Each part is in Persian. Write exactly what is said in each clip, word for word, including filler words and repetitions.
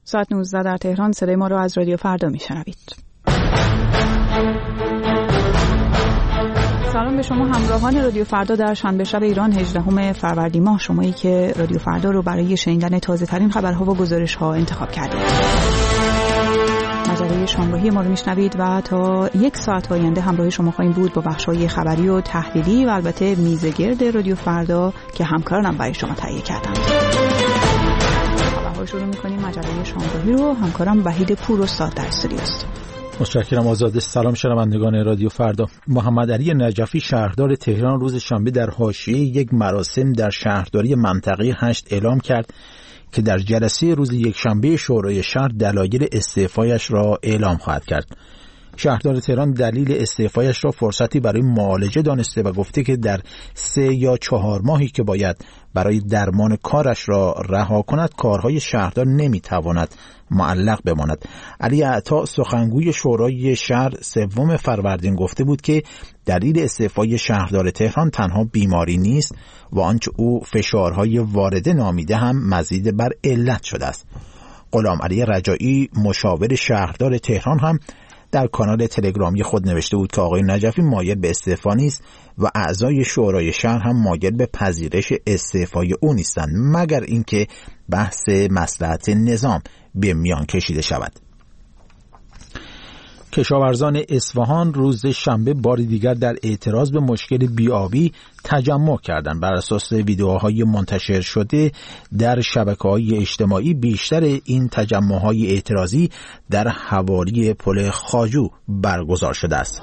ساعت نوزده در تهران. صدای ما را از رادیو فردا میشنوید. سلام به شما همراهان رادیو فردا در شنبه شب ایران هجدهم فروردین ماه، شمایی که رادیو فردا رو برای شنیدن تازه ترین خبرها و گزارش ها انتخاب کردید. مجله شامگاهی ما رو میشنوید و تا یک ساعت آینده همراه شما خواهیم بود با بخش‌های خبری و تحلیلی و البته میزگرد رادیو فردا که همکارانم برای شما تهیه کردند. خبرها شروع می‌کنیم. مجله شامگاهی رو همکارم وحید پور استاد در استودیو است. متشکرم آزاده. سلام شنوندگان رادیو فردا. محمد علی نجفی شهردار تهران روز شنبه در حاشیه یک مراسم در شهرداری منطقه هشت اعلام کرد که در جلسه روز یکشنبه شورای شهر دلایل استعفایش را اعلام خواهد کرد. شهردار تهران دلیل استعفایش را فرصتی برای معالجه دانسته و گفته که در سه یا چهار ماهی که باید برای درمان کارش را رها کند، کارهای شهردار نمیتواند معلق بماند. علی عطا سخنگوی شورای شهر سوم فروردین گفته بود که دلیل استعفای شهردار تهران تنها بیماری نیست و آنچه او فشارهای وارده نامیده هم مزید بر علت شده است. غلام علی رجایی مشاور شهردار تهران هم در کانال تلگرامی خود نوشته بود که آقای نجفی مایل به استعفا نیست و اعضای شورای شهر هم مایل به پذیرش استعفای او نیستند، مگر اینکه بحث مصلحت نظام به میان کشیده شود. کشاورزان اصفهان روز شنبه بار دیگر در اعتراض به مشکل بیابی تجمع کردند. بر اساس ویدیوهای منتشر شده در شبکه‌های اجتماعی، بیشتر این تجمع‌های اعتراضی در حوالی پل خواجو برگزار شده است.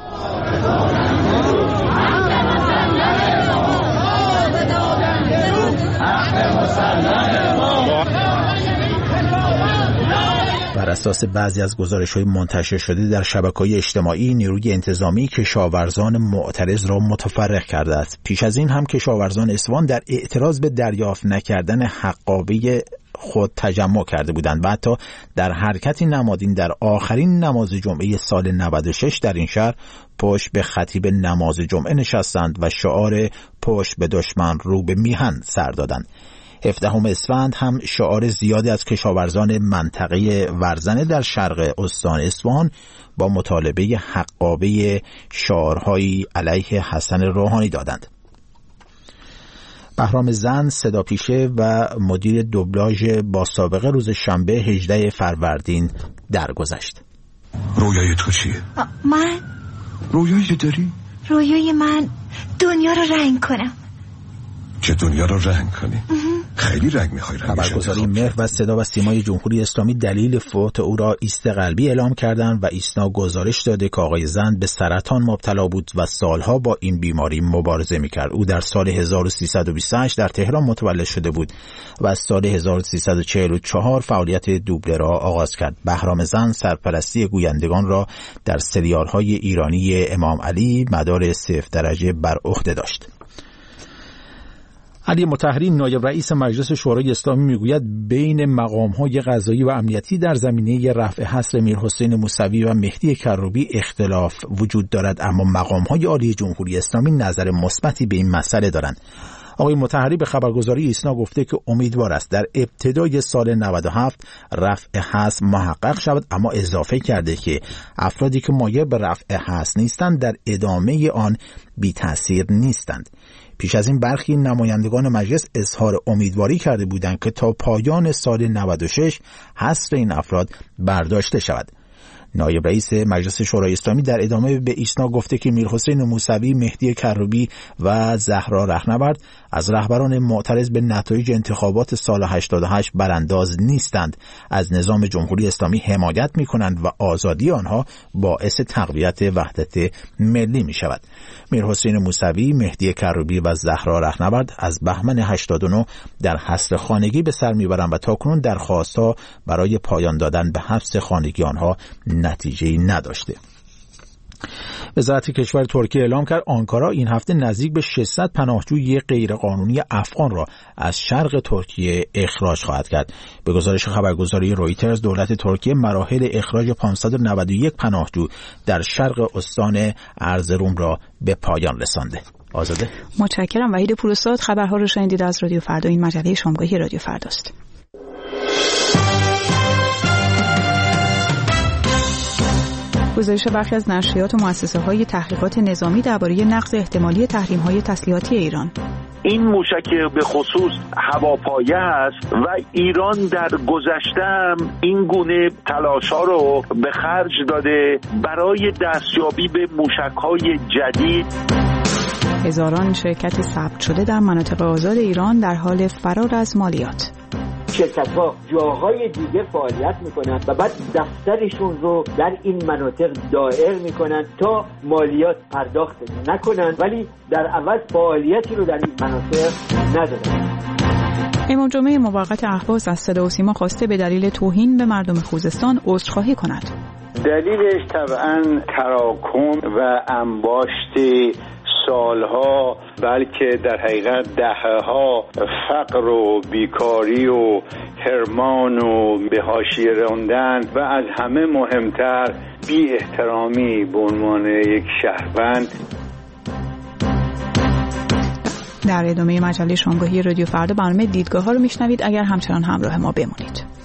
بر اساس بعضی از گزارش‌های منتشر شده در شبکه‌های اجتماعی، نیروی انتظامی کشاورزان معترض را متفرق کرده است. پیش از این هم کشاورزان اصفهان در اعتراض به دریافت نکردن حقابه خود تجمع کرده بودند و حتی در حرکتی نمادین در آخرین نماز جمعه سال نود و شش در این شهر پشت به خطیب نماز جمعه نشستند و شعار پشت به دشمن رو به میهن سر دادند. هفدهم اسفند هم شعار زیادی از کشاورزان منطقه ورزنه در شرق استان اصفهان با مطالبه حقابه شعارهایی علیه حسن روحانی دادند. بهرام زن صداپیشه و مدیر دوبلاژ با سابقه روز شنبه هجدهم فروردین درگذشت. رویای تو چیه؟ من رویایی داری؟ رویای من دنیا رو رنگ کنم. چه دنیا رو رنگ کنی؟ خیلی رنگ می‌خوای رنگش. خبرگزاری مهر و صدا و سیمای جمهوری اسلامی دلیل فوت او را ایست قلبی اعلام کردند و ایسنا گزارش داده که آقای زند به سرطان مبتلا بود و سالها با این بیماری مبارزه می‌کرد. او در سال هزار و سیصد و بیست و هشت در تهران متولد شده بود و از سال هزار و سیصد و چهل و چهار فعالیت دوبله را آغاز کرد. بهرام زند سرپرستی گویندگان را در سریال‌های ایرانی امام علی مدار صفر درجه بر عهده داشت. علی مطهری نایب رئیس مجلس شورای اسلامی میگوید بین مقام‌های قضایی و امنیتی در زمینه رفع حصر میرحسین موسوی و مهدی کروبی اختلاف وجود دارد، اما مقام‌های عالی جمهوری اسلامی نظر مثبتی به این مسئله دارند. آقای مطهری به خبرگزاری ایسنا گفته که امیدوار است در ابتدای سال نود و هفت رفع حصر محقق شود، اما اضافه کرده که افرادی که مایل به رفع حصر نیستند در ادامه آن بی تأثیر نیستند. پیش از این برخی نمایندگان مجلس اظهار امیدواری کرده بودند که تا پایان سال نود و شش حصر این افراد برداشته شود. نایب رئیس مجلس شورای اسلامی در ادامه به ایسنا گفته که میرحسین موسوی، مهدی کروبی و زهرا رهنورد از رهبران معترض به نتایج انتخابات سال هشتاد و هشت برانداز نیستند، از نظام جمهوری اسلامی حمایت می‌کنند و آزادی آنها باعث تقویت وحدت ملی می‌شود. میرحسین موسوی، مهدی کروبی و زهرا رهنورد از بهمن هشتاد و نه در حصر خانگی به سر میبرند و تاکنون درخواست‌ها برای پایان دادن به حبس خانگی آنها نتیجه‌ای نداشته. وزارت کشور ترکیه اعلام کرد آنکارا این هفته نزدیک به ششصد پناهجوی غیرقانونی افغان را از شرق ترکیه اخراج خواهد کرد. به گزارش خبرگزاری رویترز، دولت ترکیه مراحل اخراج پانصد و نود و یک پناهجو در شرق استان ارزروم را به پایان رسانده. آزاده. متشکرم. وحید پوراستاد. خبرها رو شنیدید از رادیو فردا. این مجله شامگاهی رادیو فرداست. گزارش برخی از نشریات و مؤسسه‌های تحقیقات نظامی درباره نقض احتمالی تحریم‌های تسلیحاتی ایران. این موشک به خصوص هواپایه است و ایران در گذشته هم این گونه تلاش‌ها رو به خرج داده برای دستیابی به موشک‌های جدید. هزاران شرکت ثبت شده در مناطق آزاد ایران در حال فرار از مالیات. شرکت‌ها جاهای دیگه فعالیت میکنن و بعد دفترشون رو در این مناطق دائر میکنن تا مالیات پرداخت نکنن، ولی در عوض فعالیتی رو در این مناطق ندارن. امام جمعه موقت اهواز از صدا و سیما خواسته به دلیل توهین به مردم خوزستان عذرخواهی کند. دلیلش طبعاً تراکم و انباشت سالها، بلکه در حقیقت دهه‌ها فقر و بیکاری و حرمان و به حاشیه راندن و از همه مهمتر بی احترامی به عنوان یک شهروند. در ادامه مجله شامگاهی رادیو فردا برنامه دیدگاه ها رو میشنوید. اگر همچنان همراه ما بمونید.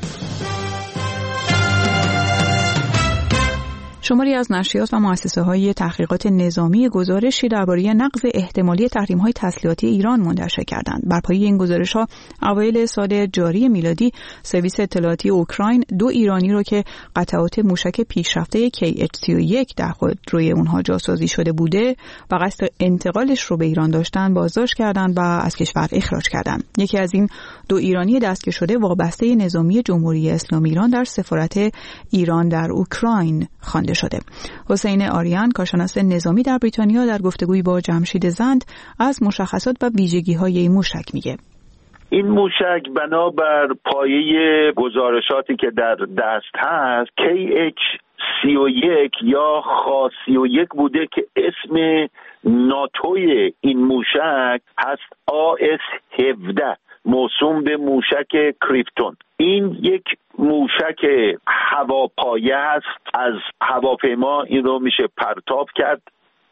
شماری از نشریات و مؤسسه‌های تحقیقات نظامی گزارشی درباره نقض احتمالی تحریم‌های تسلیحاتی ایران منتشر کردند. بر پایه این گزارش‌ها اوایل سال جاری میلادی سرویس اطلاعاتی اوکراین دو ایرانی رو که قطعات موشک پیشرفته کی اچ سی و یک در خودروی اونها جاسازی شده بوده و قصد انتقالش رو به ایران داشتن بازداشت کردند و از کشور اخراج کردند. یکی از این دو ایرانی دستگیر شده وابسته نظامی جمهوری اسلامی ایران در سفارت ایران در اوکراین خوانده شده. حسین آریان کارشناس نظامی در بریتانیا در گفتگویی با جمشید زند از مشخصات و ویژگی‌های این موشک میگه. این موشک بنابر پایه گزارشاتی که در دست هست کی اچ سی و یک یا خا سی و یک بوده که اسم ناتوی این موشک هست آ اس هفده موسوم به موشک کریپتون. این یک موشک هواپایه است. از هواپیما این رو میشه پرتاب کرد.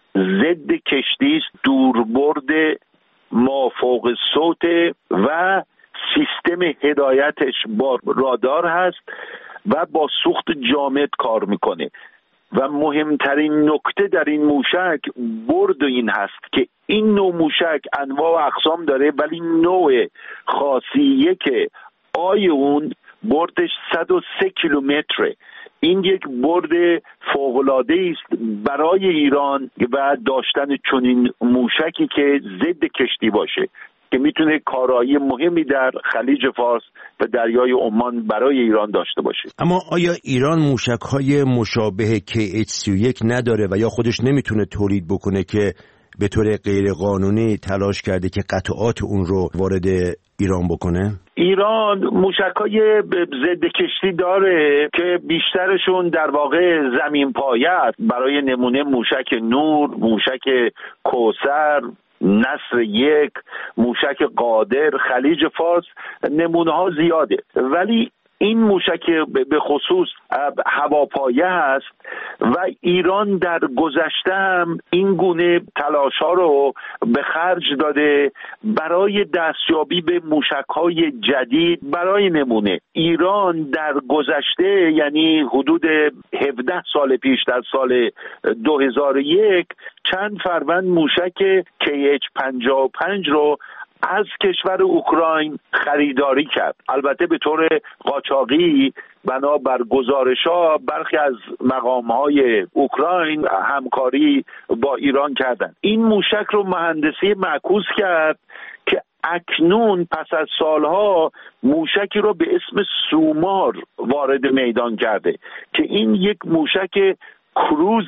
ضد کشتی است، دوربرد مافوق صوت و سیستم هدایتش با رادار هست و با سوخت جامد کار میکنه و مهمترین نکته در این موشک برد این هست که این نوع موشک انواع و اقسام داره، ولی نوع خاصیه که آی اون بردش صد و سه کیلومتره. این یک برد فوق‌العاده است برای ایران و داشتن چنین موشکی که ضد کشتی باشه که میتونه کارایی مهمی در خلیج فارس و دریای عمان برای ایران داشته باشه. اما آیا ایران موشک‌های مشابه کی اچ سی و یک نداره و یا خودش نمیتونه تولید بکنه که به طور غیر قانونی تلاش کرده که قطعات اون رو وارد ایران بکنه؟ ایران موشک‌های ضد کشتی داره که بیشترشون در واقع زمین پایه است. برای نمونه موشک نور، موشک کوثر، نصر یک، موشک قادر، خلیج فارس، نمونه ها زیاده. ولی این موشک به خصوص هواپایه است و ایران در گذشته هم این گونه تلاش ها رو به خرج داده برای دستیابی به موشک های جدید. برای نمونه ایران در گذشته، یعنی حدود هفده سال پیش، در سال دو هزار و یک چند فروند موشک کی اچ پنجاه و پنج رو از کشور اوکراین خریداری کرد. البته به طور قاچاقی بنابر گزارش‌ها برخی از مقام‌های اوکراین همکاری با ایران کردند. این موشک رو مهندسی معکوس کرد که اکنون پس از سالها موشکی رو به اسم سومار وارد میدان کرده که این یک موشک کروز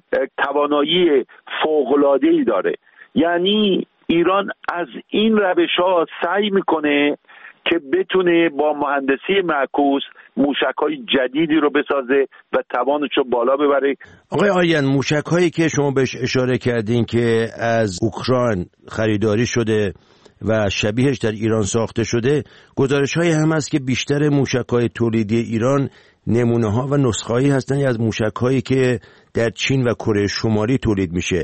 توانایی فوق‌العاده‌ای داره. یعنی ایران از این روش‌ها سعی میکنه که بتونه با مهندسی معکوس موشک‌های جدیدی رو بسازه و توانش رو بالا ببره. آقای آریان، موشک‌هایی که شما بهش اشاره کردین که از اوکراین خریداری شده و شبیهش در ایران ساخته شده، گزارش‌هایی هم هست که بیشتر موشک‌های تولیدی ایران نمونه‌ها و نسخه‌هایی هستن از موشک‌هایی که در چین و کره شمالی تولید میشه.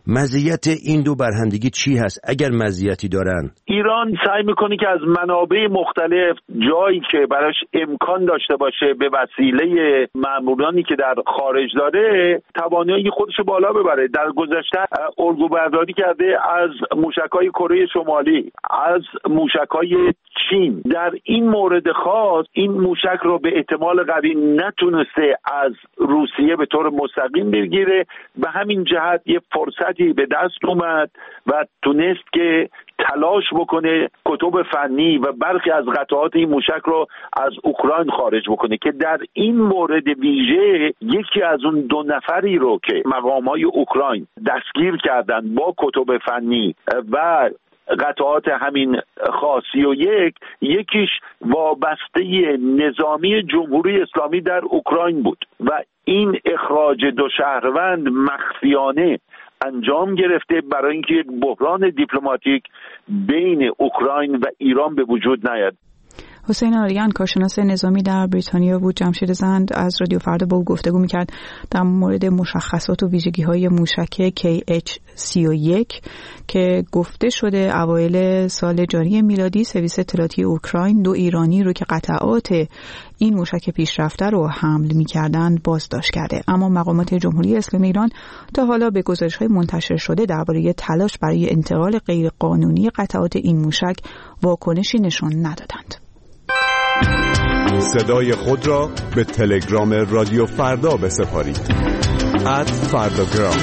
مزیت این دو برهندگی چی هست اگر مزیتی دارن؟ ایران سعی میکنه که از منابع مختلف جایی که براش امکان داشته باشه به وسیله مامورانی که در خارج داره توانایی خودش بالا ببره. در گذشته اردو برداری کرده از موشک‌های کره شمالی، از موشک‌های چین. در این مورد خاص این موشک رو به احتمال قوی نتونسته از روسیه به طور مستقیم بگیره، به همین جهت یه فرصتی به دست اومد و تونست که تلاش بکنه کتب فنی و برخی از قطعات این موشک رو از اوکراین خارج بکنه که در این مورد ویژه یکی از اون دو نفری رو که مقام‌های اوکراین دستگیر کردن با کتب فنی و قطعات همین خاصی و یک یکیش وابسته نظامی جمهوری اسلامی در اوکراین بود و این اخراج دو شهروند مخفیانه انجام گرفته برای اینکه یک بحران دیپلماتیک بین اوکراین و ایران به وجود نیاد. حسین آریان کارشناس نظامی در بریتانیا بود. جمشید زند از رادیو فردا با او گفتگو می‌کرد در مورد مشخصات و ویژگی‌های موشک کی اچ سی و یک که گفته شده اوایل سال جاری میلادی سرویس اطلاعاتی اوکراین دو ایرانی رو که قطعات این موشک پیشرفته رو حمل می‌کردند بازداشت کرده، اما مقامات جمهوری اسلامی ایران تا حالا به گزارش‌های منتشر شده درباره تلاش برای انتقال غیرقانونی قطعات این موشک واکنشی نشان ندادند. صدای خود را به تلگرام رادیو فردا بسپارید. ات فرداگرام.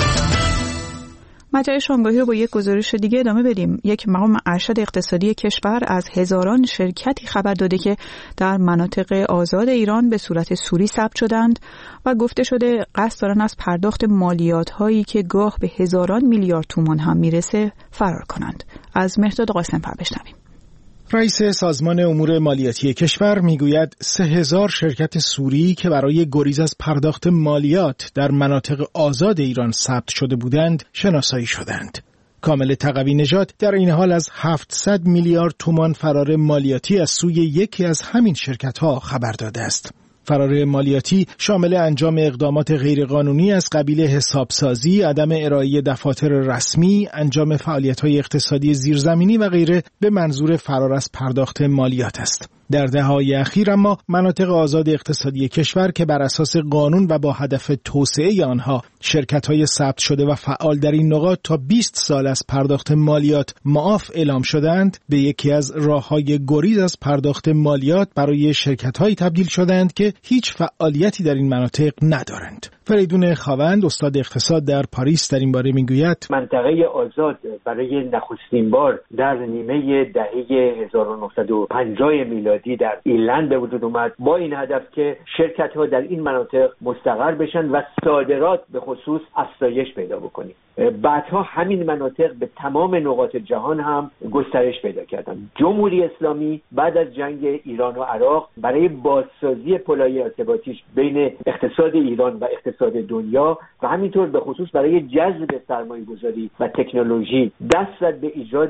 مجله شامگاهی رو با یک گزارش دیگه ادامه بدیم. یک مقام ارشد اقتصادی کشور از هزاران شرکتی خبر داده که در مناطق آزاد ایران به صورت سوری ثبت شدند و گفته شده قصد دارن از پرداخت مالیات هایی که گاه به هزاران میلیارد تومان هم میرسه فرار کنند. از مهرداد قاسم پر بشنویم. رئیس سازمان امور مالیاتی کشور میگوید سه هزار شرکت سوری که برای گریز از پرداخت مالیات در مناطق آزاد ایران ثبت شده بودند شناسایی شدند. کامل تقوی نژاد در این حال از هفتصد میلیارد تومان فرار مالیاتی از سوی یکی از همین شرکت‌ها خبر داده است. فرار مالیاتی شامل انجام اقدامات غیرقانونی از قبیل حسابسازی، عدم ارائه دفاتر رسمی، انجام فعالیت‌های اقتصادی زیرزمینی و غیره به منظور فرار از پرداخت مالیات است. در دهه‌های اخیر اما مناطق آزاد اقتصادی کشور که بر اساس قانون و با هدف توسعه آنها شرکت‌های ثبت شده و فعال در این نقاط تا بیست سال از پرداخت مالیات معاف اعلام شدند، به یکی از راه‌های گریز از پرداخت مالیات برای شرکت‌هایی تبدیل شدند که هیچ فعالیتی در این مناطق ندارند. فریدون خاوند استاد اقتصاد در پاریس در این باره میگوید منطقه آزاد برای نخستین بار در نیمه دهه هزار و نهصد و پنجاه میلادی در ایرلند به وجود اومد با این هدف که شرکت‌ها در این مناطق مستقر بشن و صادرات به خصوص افزایش پیدا بکنه. بعدها همین مناطق به تمام نقاط جهان هم گسترش پیدا کردند. جمهوری اسلامی بعد از جنگ ایران و عراق برای بازسازی پل‌های ارتباطیش بین اقتصاد ایران و اقتصاد دنیا و همینطور به خصوص برای جذب سرمایه‌گذاری و تکنولوژی دست زد به ایجاد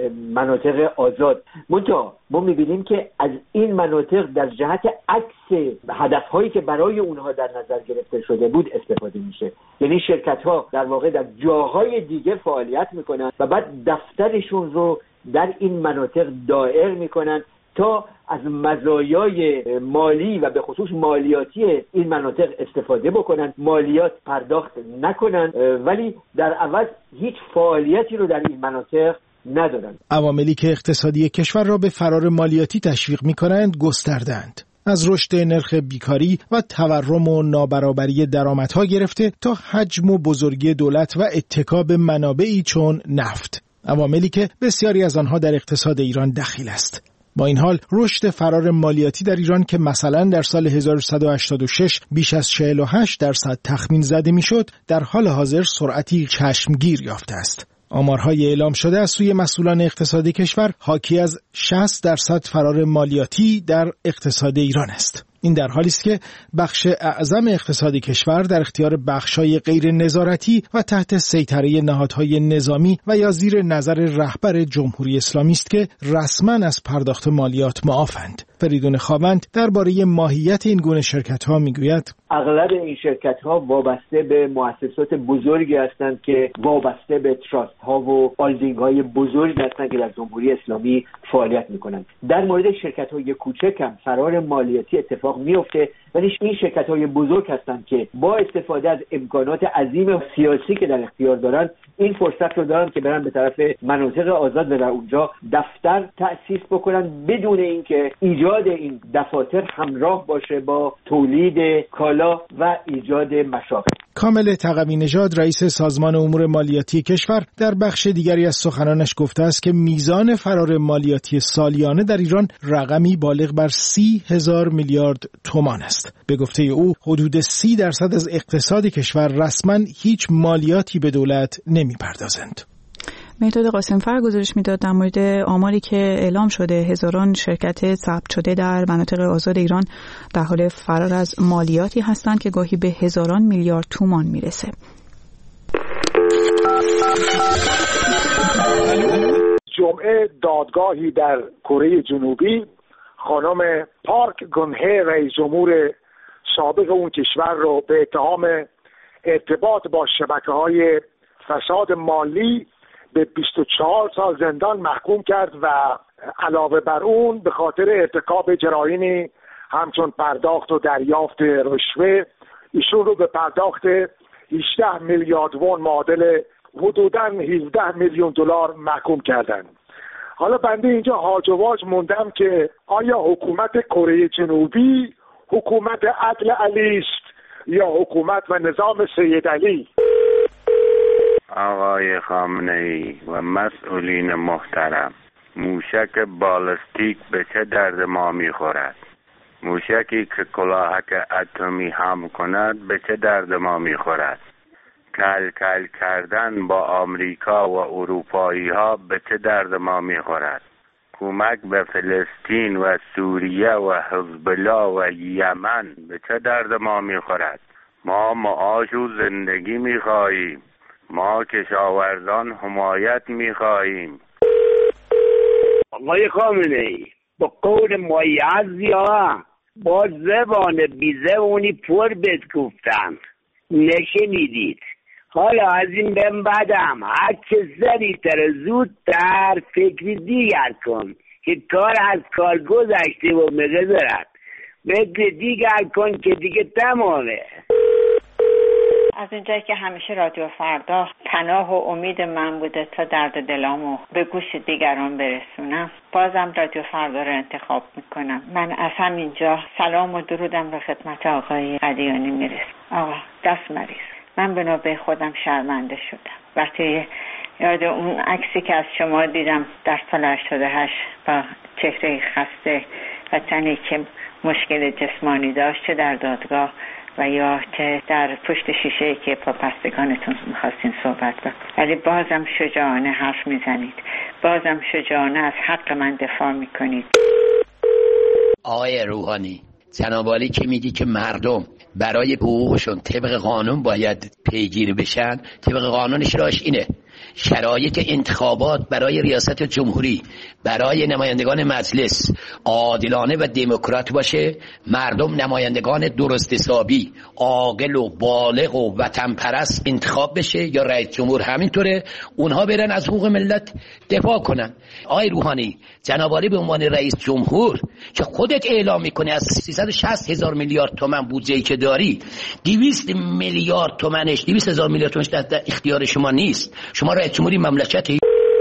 مناطق آزاد. منتها ما می‌بینیم که از این مناطق در جهت عکس هدف‌هایی که برای اونها در نظر گرفته شده بود استفاده میشه. یعنی شرکت‌ها در واقع در جاهای دیگه فعالیت میکنن و بعد دفترشون رو در این مناطق دائر میکنن تا از مزایای مالی و به خصوص مالیاتی این مناطق استفاده بکنن، مالیات پرداخت نکنن ولی در عوض هیچ فعالیتی رو در این مناطق ندارن. عواملی که اقتصادی کشور را به فرار مالیاتی تشویق میکنند گسترده‌اند. از رشد نرخ بیکاری و تورم و نابرابری درآمدها گرفته تا حجم و بزرگی دولت و اتکا به منابعی چون نفت، عواملی که بسیاری از آنها در اقتصاد ایران دخیل است. با این حال رشد فرار مالیاتی در ایران که مثلا در سال هزار و سیصد و هشتاد و شش بیش از چهل و هشت درصد تخمین زده میشد، در حال حاضر سرعتی چشمگیر یافته است. آمارهای اعلام شده از سوی مسئولان اقتصادی کشور حاکی از شصت درصد فرار مالیاتی در اقتصاد ایران است. این در حالی است که بخش اعظم اقتصاد کشور در اختیار بخش‌های غیر نظارتی و تحت سیطره نهادهای نظامی و یا زیر نظر رهبر جمهوری اسلامی است که رسما از پرداخت مالیات معافند. فریدون خاوند درباره ماهیت این گونه شرکت‌ها میگوید: اغلب این شرکت‌ها وابسته به مؤسسات بزرگی هستند که وابسته به تراست‌ها و هالدینگ‌های بزرگی هستند که در جمهوری اسلامی فعالیت می‌کنند. در مورد شرکت‌های کوچک هم فرار مالیاتی اتفاق می‌افته، ولی این شرکت‌های بزرگ هستند که با استفاده از امکانات عظیم سیاسی که در اختیار دارند این فرصت رو دارن که برن به طرف مناطق آزاد و در اونجا دفتر تأسیس بکنن بدون اینکه ایجاد این دفاتر همراه باشه با تولید کالا و ایجاد مشاغل. کامل تقوی نژاد رئیس سازمان امور مالیاتی کشور در بخش دیگری از سخنانش گفته است که میزان فرار مالیاتی سالیانه در ایران رقمی بالغ بر سی هزار میلیارد تومان است. به گفته او حدود سی درصد از اقتصاد کشور رسما هیچ مالیاتی به دولت نمیپردازند. مهداد قاسمفر گزارش میداد در مورد آماری که اعلام شده هزاران شرکت ثبت شده در مناطق آزاد ایران در حال فرار از مالیاتی هستند که گاهی به هزاران میلیارد تومان میرسه. جمعه دادگاهی در کره جنوبی خانم پارک گونهه رئیس جمهور سابق اون کشور رو به اتهام ارتباط با شبکه‌های فساد مالی به بیست و چهار سال زندان محکوم کرد و علاوه بر اون به خاطر ارتکاب جرایمی همچون پرداخت و دریافت رشوه ایشون رو به پرداخت هجده میلیارد وون معادل حدوداً هفده میلیون دلار محکوم کردند. حالا بنده اینجا هاج و واج موندم که آیا حکومت کره جنوبی حکومت عدل علی است یا حکومت و نظام سید علی؟ آقای خامنه‌ای و مسئولین محترم، موشک بالستیک به چه درد ما میخورد؟ موشکی که کلاهک اتمی حمل کند به چه درد ما میخورد؟ کل کل کردن با آمریکا و اروپایی ها به چه درد ما میخورد؟ کمک به فلسطین و سوریه و حزب الله و یمن به چه درد ما میخورد؟ ما معاش و زندگی میخواهیم، ما کشاورزان حمایت میخواهیم. آقای خامنه‌ای با قول مایعز یا با زبان بی زبونی پر بهت گفتم نشنیدید. حالا از این به بعدم هر چه سریعتر زودتر فکری دیگر کن که کار از کار گذشته و مقدرت فکر دیگر کن که دیگه تمامه. از اونجایی که همیشه رادیو فردا پناه و امید من بوده تا درد دلامو به گوش دیگران برسونم، بازم رادیو فردا رو انتخاب میکنم. من از همینجا سلام و درودم به خدمت آقای قدیانی میرسم. آقا دست مریض، من به نوبه خودم شرمنده شدم وقتی یاد اون عکسی که از شما دیدم در سال هشتاد و هشت با چهره خسته و تنی که مشکل جسمانی داشت، چه در دادگاه و یا که در پشت شیشه که پاپستگانتون میخواستین صحبت بکنید، ولی بازم شجاعانه حرف میزنید، بازم شجاعانه از حق من دفاع میکنید. آقای روحانی، جناب عالی که میگی که مردم برای حقوقشون طبق قانون باید پیگیری بشن، طبق قانونش راش اینه شرایط انتخابات برای ریاست جمهوری برای نمایندگان مجلس عادلانه و دموکرات باشه، مردم نمایندگان درست حسابی عاقل و بالغ و وطن پرست انتخاب بشه یا رئیس جمهور همینطوره، اونها برن از حقوق ملت دفاع کنن. آقای روحانی، جناب عالی به عنوان رئیس جمهور که خودت اعلام میکنی از سیصد و شصت هزار میلیارد تومان بودجه‌ای که داری دویست میلیارد تومانش دویست هزار میلیارد تومانش در اختیار شما نیست، شما رئیس جمهوری مملکتی.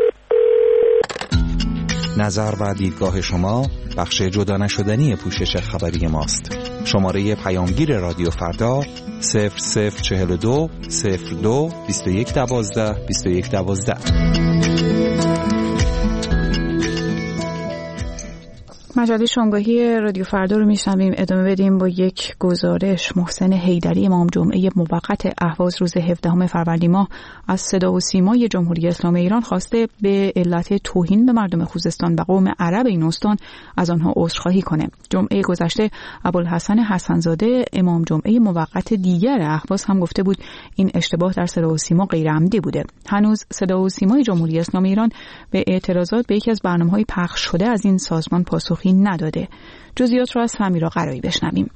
نظر و دیدگاه شما بخش جدا نشدنی پوشش خبری ماست. شماره پیامگیر رادیو فردا صفر صفر چهل و دو صفر دو بیست و یک دوازده بیست و یک دوازده. مجله شامگاهی رادیو فردا رو میشنویم. ادامه بدیم با یک گزارش. محسن حیدری امام جمعه موقت اهواز روز هفدهم فروردین ماه از صدا و سیمای جمهوری اسلامی ایران خواسته به علت توهین به مردم خوزستان و قوم عرب این استان از آنها عذرخواهی کنه. جمعه گذشته ابوالحسن حسن‌زاده امام جمعه موقت دیگر اهواز هم گفته بود این اشتباه در صدا و سیما غیر عمدی بوده. هنوز صدا و سیمای جمهوری اسلامی ایران به اعتراضات به یکی از برنامه‌های پخش شده از این سازمان پاسخی تضمین نداده. جزئیات را از سمیرا قرایی بشنویم.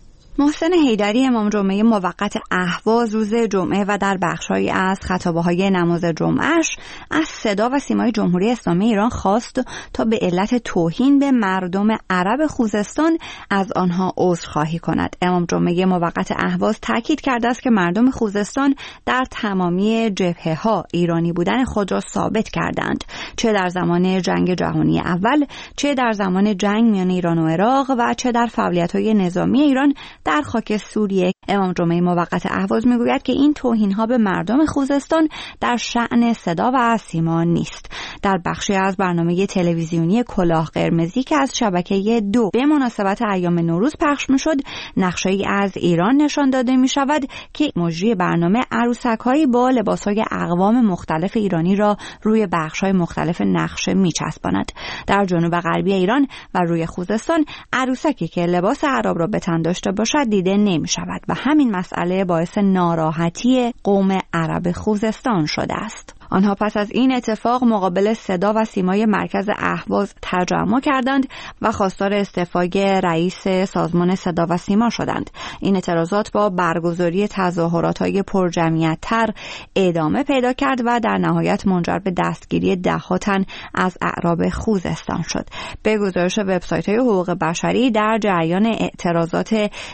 محسن حیدری امام جمعه موقت اهواز روز جمعه و در بخش‌هایی از خطابه‌های نماز جمعهش از صدا و سیمای جمهوری اسلامی ایران خواست تا به علت توهین به مردم عرب خوزستان از آنها عذرخواهی کند. امام جمعه موقت اهواز تاکید کرده است که مردم خوزستان در تمامی جبهه‌ها ایرانی بودن خود را ثابت کردند، چه در زمان جنگ جهانی اول، چه در زمان جنگ میان ایران و عراق و چه در فعالیت‌های نظامی ایران در خاک سوریه. امام جمعه موقت اهواز میگوید که این توهین‌ها به مردم خوزستان در شأن صدا و سیما نیست. در بخشی از برنامه تلویزیونی کلاه قرمزی که از شبکه دو به مناسبت ایام نوروز پخش میشد، نقشه‌ای از ایران نشان داده میشود که مجری برنامه عروسک‌هایی با لباس‌های اقوام مختلف ایرانی را روی بخش‌های مختلف نقشه میچسباند. در جنوب غربی ایران و روی خوزستان عروسکی که لباس عرب را به تن داشته باشد دیده نمی‌شود و همین مسئله باعث ناراحتی قوم عرب خوزستان شده است. آنها پس از این اتفاق مقابل صدا و سیمای مرکز اهواز تجمع کردند و خواستار استعفای رئیس سازمان صدا و سیما شدند. این اعتراضات با برگزاری تظاهرات‌های پرجمعیت‌تر ادامه پیدا کرد و در نهایت منجر به دستگیری ده‌ها تن از اعراب خوزستان شد. به گزارش وبسایت‌های حقوق بشری، در جریان اعتراضات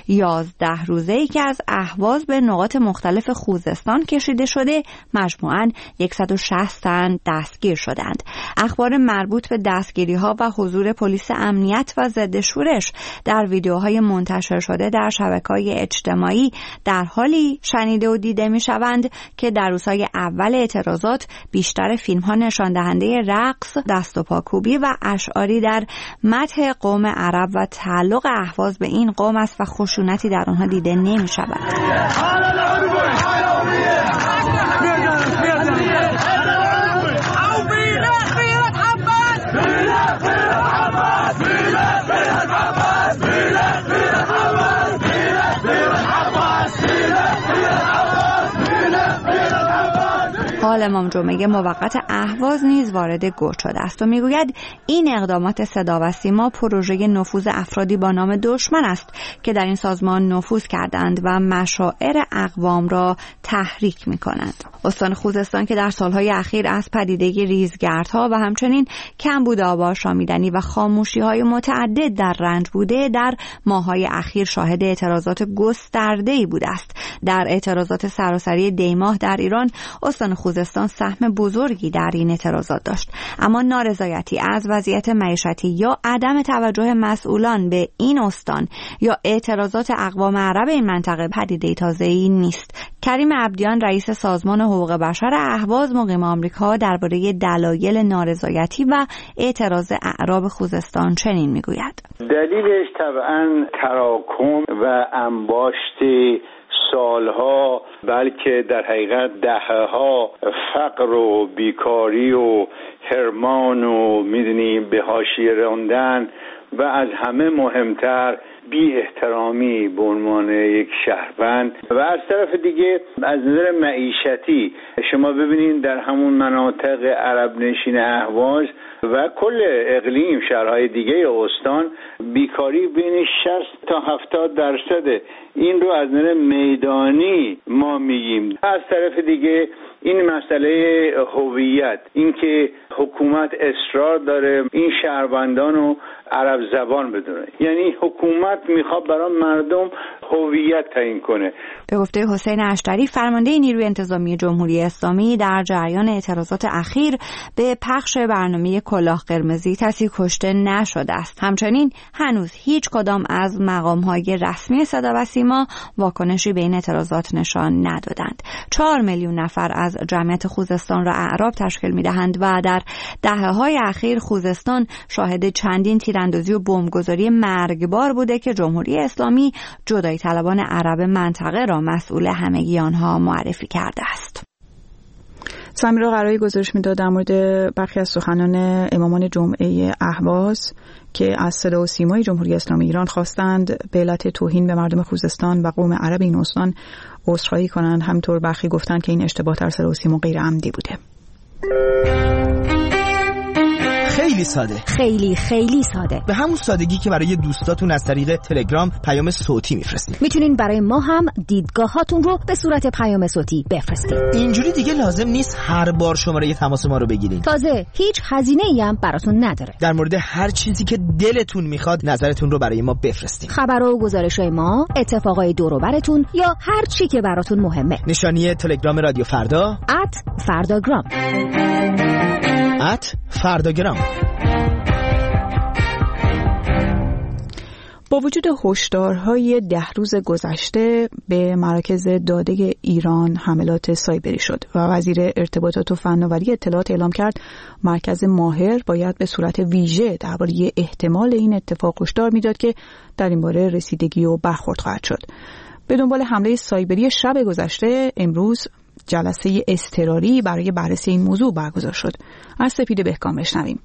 یازده روزه‌ای که از اهواز به نقاط مختلف خوزستان کشیده شده، مجموعاً صد و شصت تن دستگیر شدند. اخبار مربوط به دستگیری‌ها و حضور پلیس امنیت و ضد شورش در ویدیوهای منتشر شده در شبکه‌های اجتماعی در حالی شنیده و دیده می‌شوند که در روزهای اول اعتراضات بیشتر فیلم‌ها نشان دهنده رقص، دست و پاکوبی و اشعاری در مدح قوم عرب و تعلق اهواز به این قوم است و خشونتی در آنها دیده نمی‌شود. حال امام جمعه موقت اهواز نیز وارد گرد شده است و میگوید این اقدامات صدا و سیما پروژه نفوذ افرادی با نام دشمن است که در این سازمان نفوذ کردند و مشاعر اقوام را تحریک می‌کنند. استان خوزستان که در سالهای اخیر از پدیده ریزگردها و همچنین کمبود آب آشامیدنی و خاموشی‌های متعدد در رنج بوده، در ماه‌های اخیر شاهد اعتراضات گسترده‌ای بوده است. در اعتراضات سراسری دیماه در ایران استان خوزستان سهم بزرگی در این اعتراضات داشت، اما نارضایتی از وضعیت معیشتی یا عدم توجه مسئولان به این استان یا اعتراضات اقوام عرب این منطقه پدیده تازه‌ای نیست. کریم عبدیان رئیس سازمان حقوق بشر اهواز مقیم آمریکا درباره دلایل نارضایتی و اعتراض اعراب خوزستان چنین میگوید: دلیلش طبعا تراکم و انباشت سالها بلکه در حقیقت دهه‌ها فقر و بیکاری و حرمان و میدونیم به حاشیه راندن و از همه مهمتر بی احترامی به عنوان یک شهروند و از طرف دیگه از نظر معیشتی شما ببینید در همون مناطق عرب نشین اهواز و کل اقلیم شهرهای دیگه استان بیکاری بین شصت تا هفتاد درصده. این رو از نظر میدانی ما میگیم. از طرف دیگه این مسئله هویت، اینکه حکومت اصرار داره این شهروندان رو عرب زبان بدونه، یعنی حکومت میخواد برای مردم هویت تعیین کنه. به گفته حسین اشتری فرمانده نیروی انتظامی جمهوری اسلامی، در جریان اعتراضات اخیر به پخش برنامه کلاه قرمزی کسی کشته نشده است. همچنین هنوز هیچ کدام از مقام‌های رسمی صدا و سیما واکنشی به این اعتراضات نشان ندادند. چهار میلیون نفر از جمعیت خوزستان را اعراب تشکیل می‌دهند و در دهه‌های اخیر خوزستان شاهد چندین تیراندازی و بمبگذاری مرگبار بوده که جمهوری اسلامی جدایی طلبان عرب منطقه را مسئول همگی آنها معرفی کرده است. سمیرا قرایی گزارش میداد در مورد برخی از سخنان امامان جمعه اهواز که از صدا و سیمای جمهوری اسلامی ایران خواستند به علت توهین به مردم خوزستان و قوم عرب این استان عذرخواهی کنند. همینطور برخی گفتند که این اشتباه در صدا و سیما غیر عمدی بوده. خیلی ساده. خیلی خیلی ساده. به همون سادگی که برای دوستاتون از طریق تلگرام پیام صوتی میفرستید. میتونین برای ما هم دیدگاهاتون رو به صورت پیام صوتی بفرستید. اینجوری دیگه لازم نیست هر بار شماره تماس ما رو بگیرین. تازه هیچ هزینه‌ای هم براتون نداره. در مورد هر چیزی که دلتون میخواد نظرتون رو برای ما بفرستید. خبرها و گزارش‌های ما، اتفاقای دور و براتون یا هر چی که براتون مهمه. نشانی تلگرام رادیو فردا ات فرداگرام ات فرداگرام. با وجود هشدارهای ده روز گذشته به مراکز داده ایران حملات سایبری شد و وزیر ارتباطات و فناوری اطلاعات اعلام کرد مرکز ماهر باید به صورت ویژه درباره احتمال این اتفاق هشدار میداد که در این باره رسیدگی و برخورد خواهد شد. به دنبال حمله سایبری شب گذشته امروز جلسه اضطراری برای بررسی این موضوع برگزار شد. از سپید بهکام بشنویم.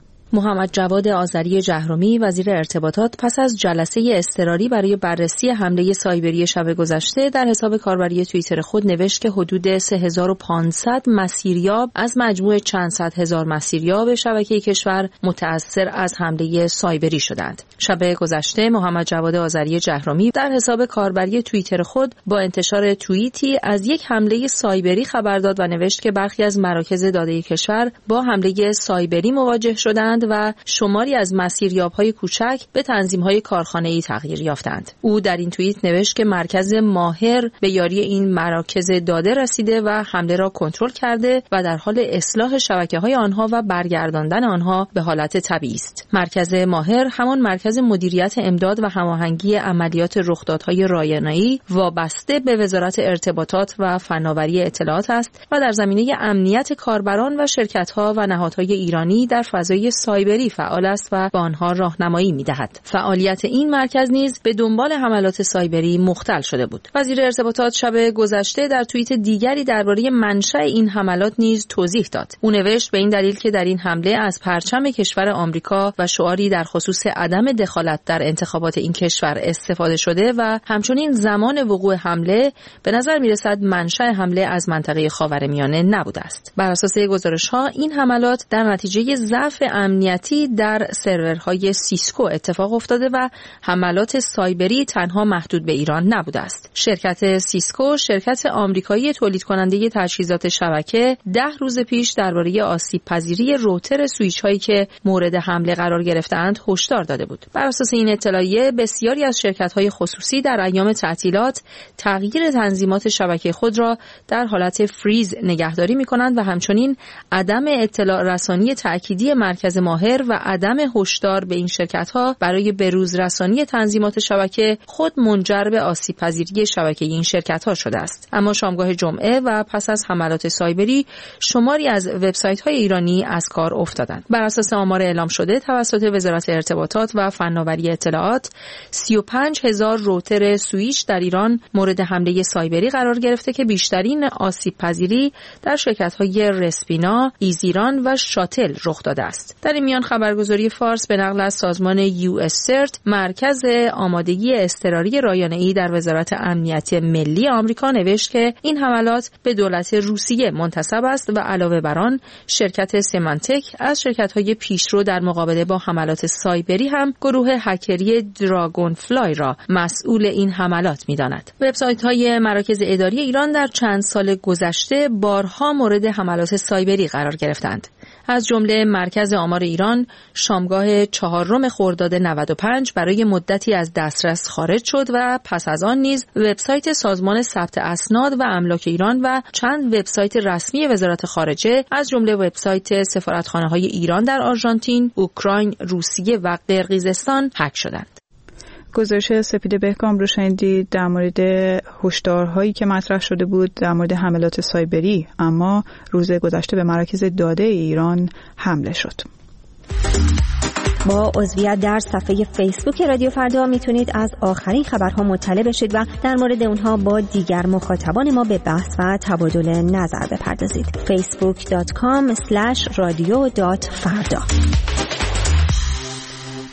محمد جواد آذری جهرمی وزیر ارتباطات پس از جلسه اضطراری برای بررسی حمله سایبری شب گذشته در حساب کاربری توییتر خود نوشت که حدود سه هزار و پانصد مسیریاب از مجموع چند صد هزار مسیریاب شبکه کشور متأثر از حمله سایبری شدند. شب گذشته محمد جواد آذری جهرمی در حساب کاربری توییتر خود با انتشار توییتی از یک حمله سایبری خبر داد و نوشت که برخی از مراکز داده کشور با حمله سایبری مواجه شدند و شماری از مسیریاب‌های کوچک به تنظیم‌های کارخانه‌ای تغییر یافتند. او در این توییت نوشت که مرکز ماهر به یاری این مراکز داده رسیده و حمله را کنترل کرده و در حال اصلاح شبکه‌های آنها و برگرداندن آنها به حالت طبیعی است. مرکز ماهر همان مرکز مدیریت امداد و هماهنگی عملیات رخدادهای رایانه‌ای وابسته به وزارت ارتباطات و فناوری اطلاعات است و در زمینه امنیت کاربران و شرکت‌ها و نهادهای ایرانی در فضای سایبری فعال است و به آنها راهنمایی می‌دهد. فعالیت این مرکز نیز به دنبال حملات سایبری مختل شده بود. وزیر ارتباطات شب گذشته در توییت دیگری درباره منشأ این حملات نیز توضیح داد. او نوشت به این دلیل که در این حمله از پرچم کشور آمریکا و شعاری در خصوص عدم دخالت در انتخابات این کشور استفاده شده و همچنین زمان وقوع حمله به نظر می‌رسد منشأ حمله از منطقه خاورمیانه نبوده است. بر اساس گزارش‌ها این حملات در نتیجه ضعف امنیتی در سرورهای سیسکو اتفاق افتاده و حملات سایبری تنها محدود به ایران نبوده است. شرکت سیسکو، شرکت آمریکایی تولید کننده تجهیزات شبکه، ده روز پیش درباره آسیب پذیری روتر سوئیچ هایی که مورد حمله قرار گرفتند هشدار داده بود. بر اساس این اطلاعیه بسیاری از شرکت های خصوصی در ایام تعطیلات تغییر تنظیمات شبکه خود را در حالت فریز نگهداری می‌کنند و همچنین عدم اطلاع رسانی تأکیدی مرکز ماهر و عدم هشدار به این شرکت‌ها برای بروز رسانی تنظیمات شبکه خود منجر به آسیب پذیری شبکه این شرکت‌ها شده است. اما شامگاه جمعه و پس از حملات سایبری شماری از وبسایت‌های ایرانی از کار افتادند. بر اساس آمار اعلام شده توسط وزارت ارتباطات و فناوری اطلاعات سی و پنج هزار روتر سوئیچ در ایران مورد حمله سایبری قرار گرفته که بیشترین آسیب پذیری در شرکت‌های رسپینا، ایزیران و شاتل رخ داده است. در این میان خبرگزاری فارس به نقل از سازمان یو اس سرت مرکز آمادگی اضطراری رایانه‌ای در وزارت امنیت ملی آمریکا نوشت که این حملات به دولت روسیه منتسب است و علاوه بر آن شرکت سیمانتک از شرکت‌های پیشرو در مقابله با حملات سایبری هم گروه هکری دراگون فلای را مسئول این حملات می‌داند. وبسایت‌های مراکز اداری ایران در چند سال گذشته بارها مورد حملات سایبری قرار گرفتند. از جمله مرکز آمار ایران شامگاه چهارم خرداد نود و پنج برای مدتی از دسترس خارج شد و پس از آن نیز وبسایت سازمان ثبت اسناد و املاک ایران و چند وبسایت رسمی وزارت خارجه از جمله وبسایت سفارتخانه‌های ایران در آرژانتین، اوکراین، روسیه و قرقیزستان هک شدند. گزارش سپید بهکام رو شنیدید در مورد هشدارهایی که مطرح شده بود در مورد حملات سایبری، اما روز گذشته به مراکز داده ایران حمله شد. با عضویت در صفحه فیسبوک رادیو فردا میتونید از آخرین خبرها مطلع بشید و در مورد اونها با دیگر مخاطبان ما به بحث و تبادل نظر بپردازید. فیسبوک دات کام اسلش رادیو دات فردا.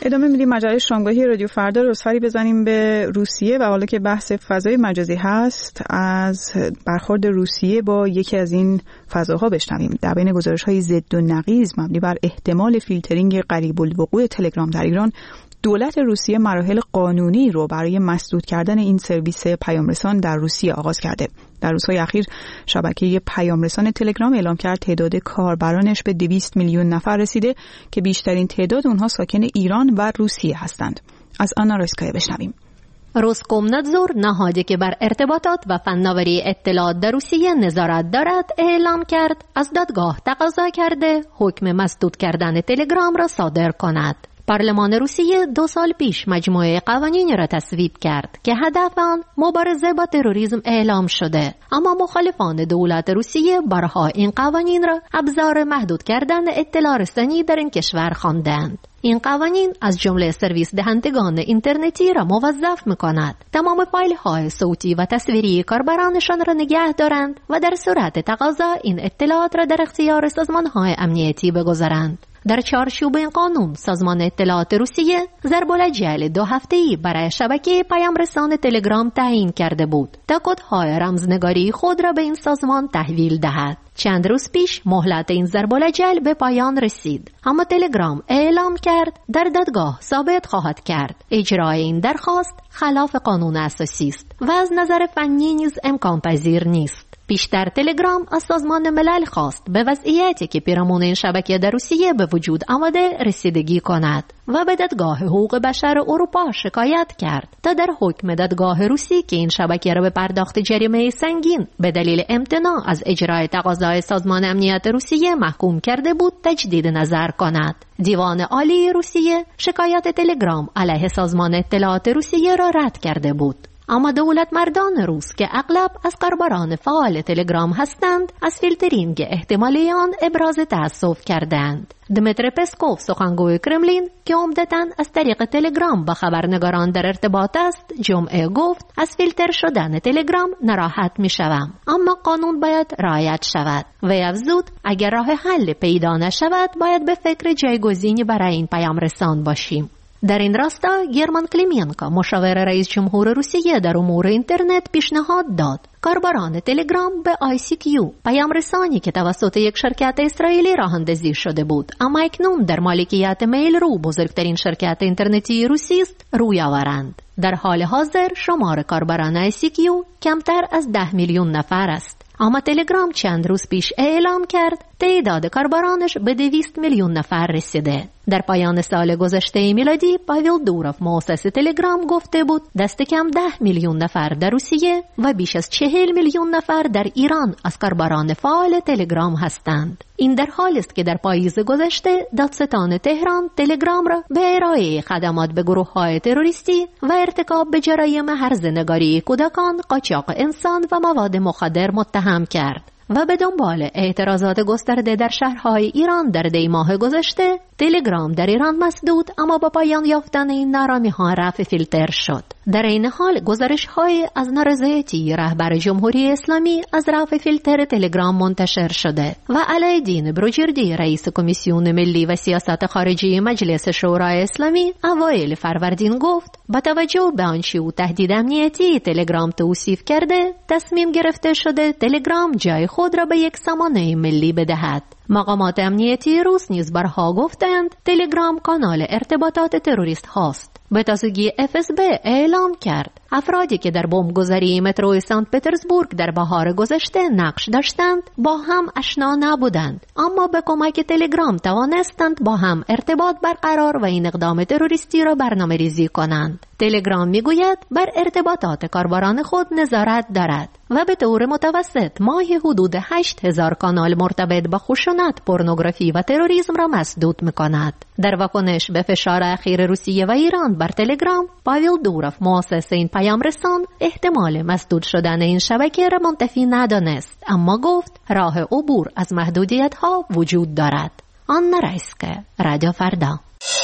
ادامه میدیم مجله شامگاهی رادیو فردا رو سری بزنیم به روسیه و حالا که بحث فضای مجازی هست از برخورد روسیه با یکی از این فضاها بشنویم. در بین گزارش‌های ضد و نقیض مبنی بر احتمال فیلترینگ قریب الوقوع تلگرام در ایران، دولت روسیه مراحل قانونی رو برای مسدود کردن این سرویس پیامرسان در روسیه آغاز کرده. در روزهای اخیر شبکه پیامرسان تلگرام اعلام کرد تعداد کاربرانش به دویست میلیون نفر رسیده که بیشترین تعداد اونها ساکن ایران و روسیه هستند. از آنا رایسکایا بشنویم. روسکومنادزور، نهادی که بر ارتباطات و فناوری اطلاعات در روسیه نظارت دارد، اعلام کرد از دادگاه تقاضا کرده حکم مسدود کردن تلگرام را صادر کند. پارلمان روسیه دو سال پیش مجموعه قوانینی را تصویب کرد که هدف آن مبارزه با تروریسم اعلام شده، اما مخالفان دولت روسیه بارها این قوانین را ابزار محدود کردن اطلاع رسانی در این کشور خواندند. این قوانین از جمله سرویس دهندگان اینترنتی را موظف می‌کند تمام فایل‌های صوتی و تصویری کاربرانشان را نگه دارند و در صورت تقاضا این اطلاعات را در اختیار سازمان‌های امنیتی بگذارند. در چارچوب این قانون سازمان اطلاعات روسیه ضرب‌الجل دو هفته‌ای برای شبکه پیامرسان تلگرام تعیین کرده بود تا کدهای رمزنگاری خود را به این سازمان تحویل دهد. چند روز پیش مهلت این ضرب‌الجل به پایان رسید، اما تلگرام اعلام کرد در دادگاه ثابت خواهد کرد اجرای این درخواست خلاف قانون اساسی است و از نظر فنی نیز امکان پذیر نیست. پیشتر تلگرام از سازمان ملل خواست به وضعیتی که پیرامون این شبکه در روسیه به وجود آمده رسیدگی کند و به دادگاه حقوق بشر اروپا شکایت کرد تا در حکم دادگاه روسی که این شبکه را به پرداخت جریمه سنگین به دلیل امتناع از اجرای تقاضای سازمان امنیت روسیه محکوم کرده بود تجدید نظر کند. دیوان عالی روسیه شکایت تلگرام علیه سازمان اطلاعات روسیه را رد کرده بود، اما دولت مردان روس که اغلب از کاربران فعال تلگرام هستند از فیلترینگ احتمالی آن ابراز تأسف کردند. دمیتری پسکوف، سخنگوی کرملین که عمدتاً از طریق تلگرام با خبرنگاران در ارتباط است، جمعه گفت از فیلتر شدن تلگرام ناراحت می شوم، اما قانون باید رعایت شود. و افزود اگر راه حل پیدا نشود باید به فکر جایگزینی برای این پیام رسان باشیم. در این راستا گرمان کلیمینکا، مشاور رئیس جمهور روسیه در امور اینترنت، پیشنهاد داد کاربران تلگرام به آی سی کیو، پیام رسانی که توسط یک شرکت اسرائیلی راه اندازی شده بود اما اکنون در مالکیت میل رو، بزرگترین شرکت اینترنتی روسی است، روی آورند. در حال حاضر شمار کاربران آی سی کیو کمتر از ده میلیون نفر است، اما تلگرام چند روز پیش اعلام کرد تعداد کاربرانش به دویست میلیون نفر رسیده. در پایان سال گذشته میلادی پاویل دوروف، مؤسس تلگرام، گفته بود دست کم ده میلیون نفر در روسیه و بیش از چهل میلیون نفر در ایران از کاربران فعال تلگرام هستند. این در حالی است که در پاییز گذشته دادستان تهران تلگرام را به ارائه خدمات به گروه‌های تروریستی و ارتکاب به جرایم هرزه‌نگاری کودکان، قاچاق انسان و مواد مخدر متهم کرد و به دنبال اعتراضات گسترده در شهرهای ایران در دی ماه گذشته تلگرام در ایران مسدود اما با پایان یافتن این نارامی‌ها رفع فیلتر شد. در این حال گزارش‌های از نارضایتی رهبر جمهوری اسلامی از رفع فیلتر تلگرام منتشر شده و علایالدین بروجردی، رئیس کمیسیون ملی و سیاست خارجی مجلس شورای اسلامی، اوایل فروردین گفت با توجه به آنچه او تهدید امنیتی تلگرام توصیف کرده، تصمیم گرفته شده تلگرام جای خود را به یک سامانه ملی بدهد. مقامات امنیتی روس نیز بارها گفتند تلگرام کانال ارتباطات تروریست هاست. به تازگی اف اس بی اعلام کرد افرادی که در بمبگذاری مترو سنت پترزبورگ در بهار گذشته نقش داشتند با هم آشنا نبودند، اما به کمک تلگرام توانستند با هم ارتباط برقرار و این اقدام تروریستی را برنامه ریزی کنند. تلگرام میگوید بر ارتباطات کاربران خود نظارت دارد و به طور متوسط ماهی حدود هشت هزار کانال مرتبط با خشونت، پورنوگرافی و تروریسم را مسدود می‌کند. در واکنش به فشار اخیر روسیه و ایران بر تلگرام، پاویل دوروف، مؤسس این پیام رسان، احتمال مسدود شدن این شبکه را منتفی ندانست، اما گفت راه عبور از محدودیت‌ها وجود دارد. آنا رایسکایا، رادیو فردا.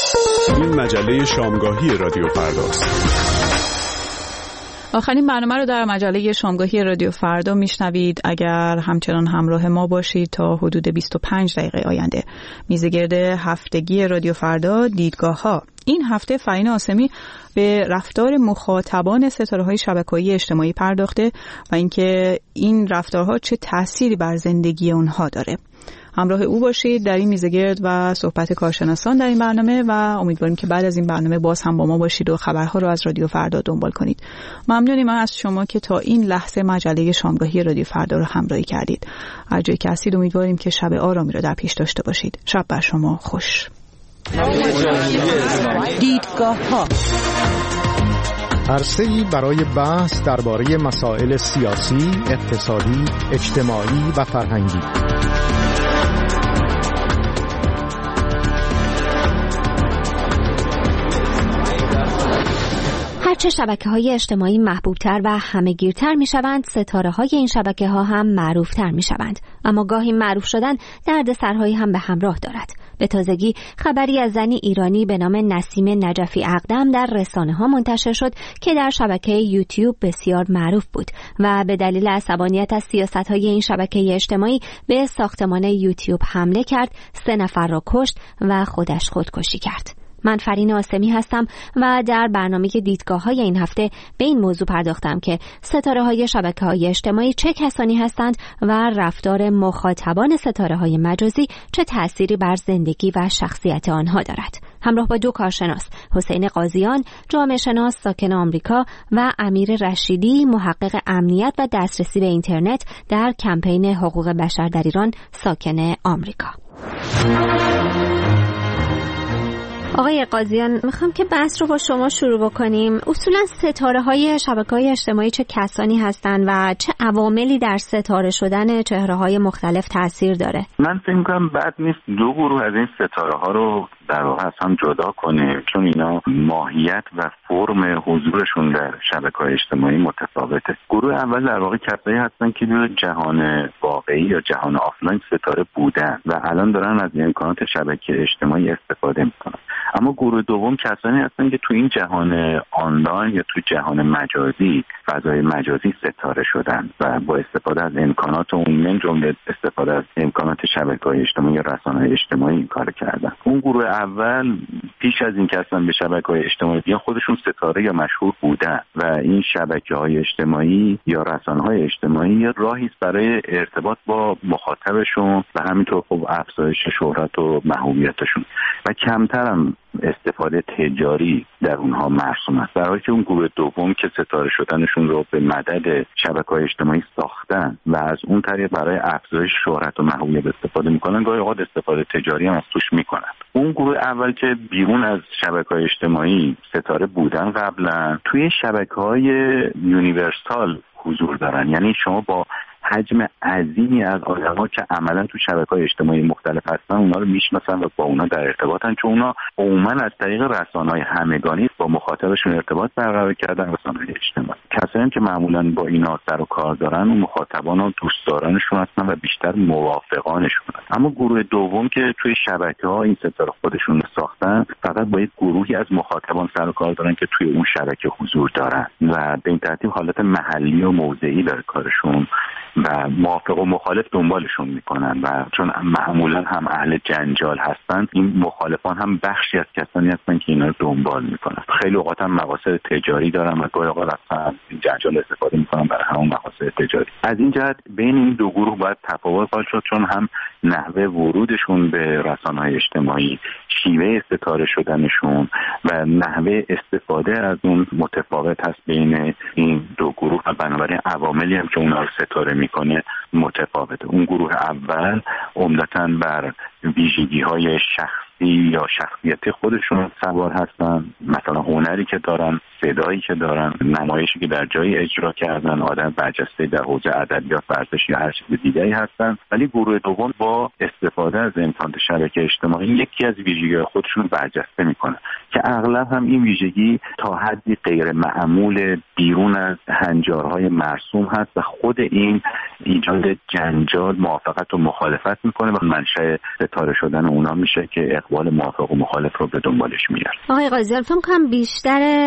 این مجله شامگاهی رادیو فرداست. آخرین برنامه رو در مجله شامگاهی رادیو فردا میشنوید. اگر همچنان همراه ما باشید تا حدود بیست و پنج دقیقه آینده. میزگرد هفتگی رادیو فردا، دیدگاه ها، این هفته فرین عاصمی به رفتار مخاطبان ستاره‌های شبکه‌های اجتماعی پرداخته و اینکه این رفتارها چه تأثیری بر زندگی اونها داره. همراه او باشید در این میزگرد و صحبت کارشناسان در این برنامه و امیدواریم که بعد از این برنامه باز هم با ما باشید و خبرها رو از رادیو فردا دنبال کنید. ممنونیم از شما که تا این لحظه مجله شامگاهی رادیو فردا رو همراهی کردید. هر جایی که هستید امیدواریم که شب آرامی رو در پیش داشته باشید. شب بر شما خوش. دیدگاه‌ها عرصه‌ای برای بحث درباره مسائل سیاسی، اقتصادی، اجتماعی و فرهنگی. هرچه شبکه‌های اجتماعی محبوبتر و همه‌گیرتر می‌شوند، ستاره‌های این شبکه‌ها هم معروفتر می‌شوند. اما گاهی معروف شدن دردسرهایی هم به همراه دارد. به تازگی خبری از زنی ایرانی به نام نسیم نجفی اقدم در رسانه‌ها منتشر شد که در شبکه یوتیوب بسیار معروف بود و به دلیل عصبانیت از سیاست‌های این شبکه اجتماعی به ساختمان یوتیوب حمله کرد، سه نفر را کشت و خودش خودکشی کرد. من فرین عاصمی هستم و در برنامه دیدگاه‌های این هفته به این موضوع پرداختم که ستاره‌های شبکه‌های اجتماعی چه کسانی هستند و رفتار مخاطبان ستاره‌های مجازی چه تأثیری بر زندگی و شخصیت آنها دارد. همراه با دو کارشناس، حسین قاضیان، جامعه شناس ساکن آمریکا و امیر رشیدی، محقق امنیت و دسترسی به اینترنت در کمپین حقوق بشر در ایران، ساکن آمریکا. آقای قاضیان، میخوام که بحث رو با شما شروع بکنیم. اصولا ستاره‌های شبکه‌های اجتماعی چه کسانی هستند و چه عواملی در ستاره شدن چهره‌های مختلف تأثیر داره؟ من فکر می‌کنم بد نیست دو گروه از این ستاره‌ها رو در واقع از هم جدا کنیم، چون اینا ماهیت و فرم حضورشون در شبکه‌های اجتماعی متفاوته. گروه اول در واقع کسایی هستن که در جهان واقعی یا جهان آفلاین ستاره بودن و الان دارن از امکانات شبکه اجتماعی استفاده میکنن. اما گروه دوم کسانی هستن که تو این جهان آنلاین یا تو جهان مجازی، فضای مجازی ستاره شدن و با استفاده از امکانات اون، من جمله استفاده از امکانات شبکه‌های اجتماعی یا رسانه‌های اجتماعی این کار کردن. اون گروه اول پیش از این که اصلا به شبکه‌های اجتماعی بیان خودشون ستاره یا مشهور بودن و این شبکه‌های اجتماعی یا رسانه‌های اجتماعی راهی است برای ارتباط با مخاطبشون و همینطور خب افزایش شهرت و محبوبیتشون و کمتر هم استفاده تجاری در اونها مرسوم است، در حالی که اون گروه دوم که ستاره شدنشون رو به مدد شبکه‌های اجتماعی ساختن و از اون طریق برای افزایش شهرت و محبوبیت استفاده میکنن، گاهی اوقات استفاده تجاری هم از توش میکنن. اون گروه اول که بیرون از شبکه‌های اجتماعی ستاره بودن قبلا، توی شبکه‌های یونیورسال حضور دارن، یعنی شما با حجم عظیمی از آدم‌ها که عملاً تو شبکه‌های اجتماعی مختلف هستن اونا رو میشناسن و با اونا در ارتباطن، چون اونا عموماً از طریق رسانه‌های همگانی با مخاطبشون ارتباط برقرار کردن، رسانه‌های اجتماعی. کسایی که معمولاً با اینا سر و کار دارن و مخاطبان و دوستدارانشون هستن و بیشتر موافقانشون هستن. اما گروه دوم که توی شبکه‌ها این ستاره خودشون رو ساختن، فقط با یک گروهی از مخاطبان سر و کار دارن که توی اون شبکه حضور دارن و به این ترتیب حالت محلی و موضعی داره کارشون و موافق و مخالف دنبالشون میکنن و چون معمولا هم اهل جنجال هستن، این مخالفان هم بخشی از کسانی هستن که اینا رو دنبال میکنن. خیلی اوقات هم مقاصد تجاری دارن و گاهی اوقات اصلا این جنجال استفاده میکنن برای همون مقاصد تجاری. از این جهت بین این دو گروه باید تفاوت قائل شد، چون هم نحوه ورودشون به رسانه‌های اجتماعی، شیوه ستاره شدنشون و نحوه استفاده از اون متفاوت هست بین این دو گروه و بنابراین عواملی هم که اونا رو ستاره میکنه متفاوته. اون گروه اول عمدتاً بر ویژگی‌های شخصی یا شخصیتی خودشون سوار هستن، مثلا هنری که دارن، صدایی که دارن، نمایشی که در جایی اجرا کردن، آدم برجسته در حوزه ادبیات، ورزش یا هر چیز دیگری هستن. ولی گروه دوم با استفاده از امکانات شبکه اجتماعی یکی از ویژگی‌های خودشون برجسته میکنه که اغلب هم این ویژگی تا حدی غیر معمول بیرون از هنجارهای مرسوم هست و خود این ایجاد جنجال، موافقت و مخالفت میکنه و منشأ ستاره شدن اونا میشه که اقبال موافق و مخالف رو به دنبالش میاره. آقای قاضیان، فکر کنم بیشتر بحث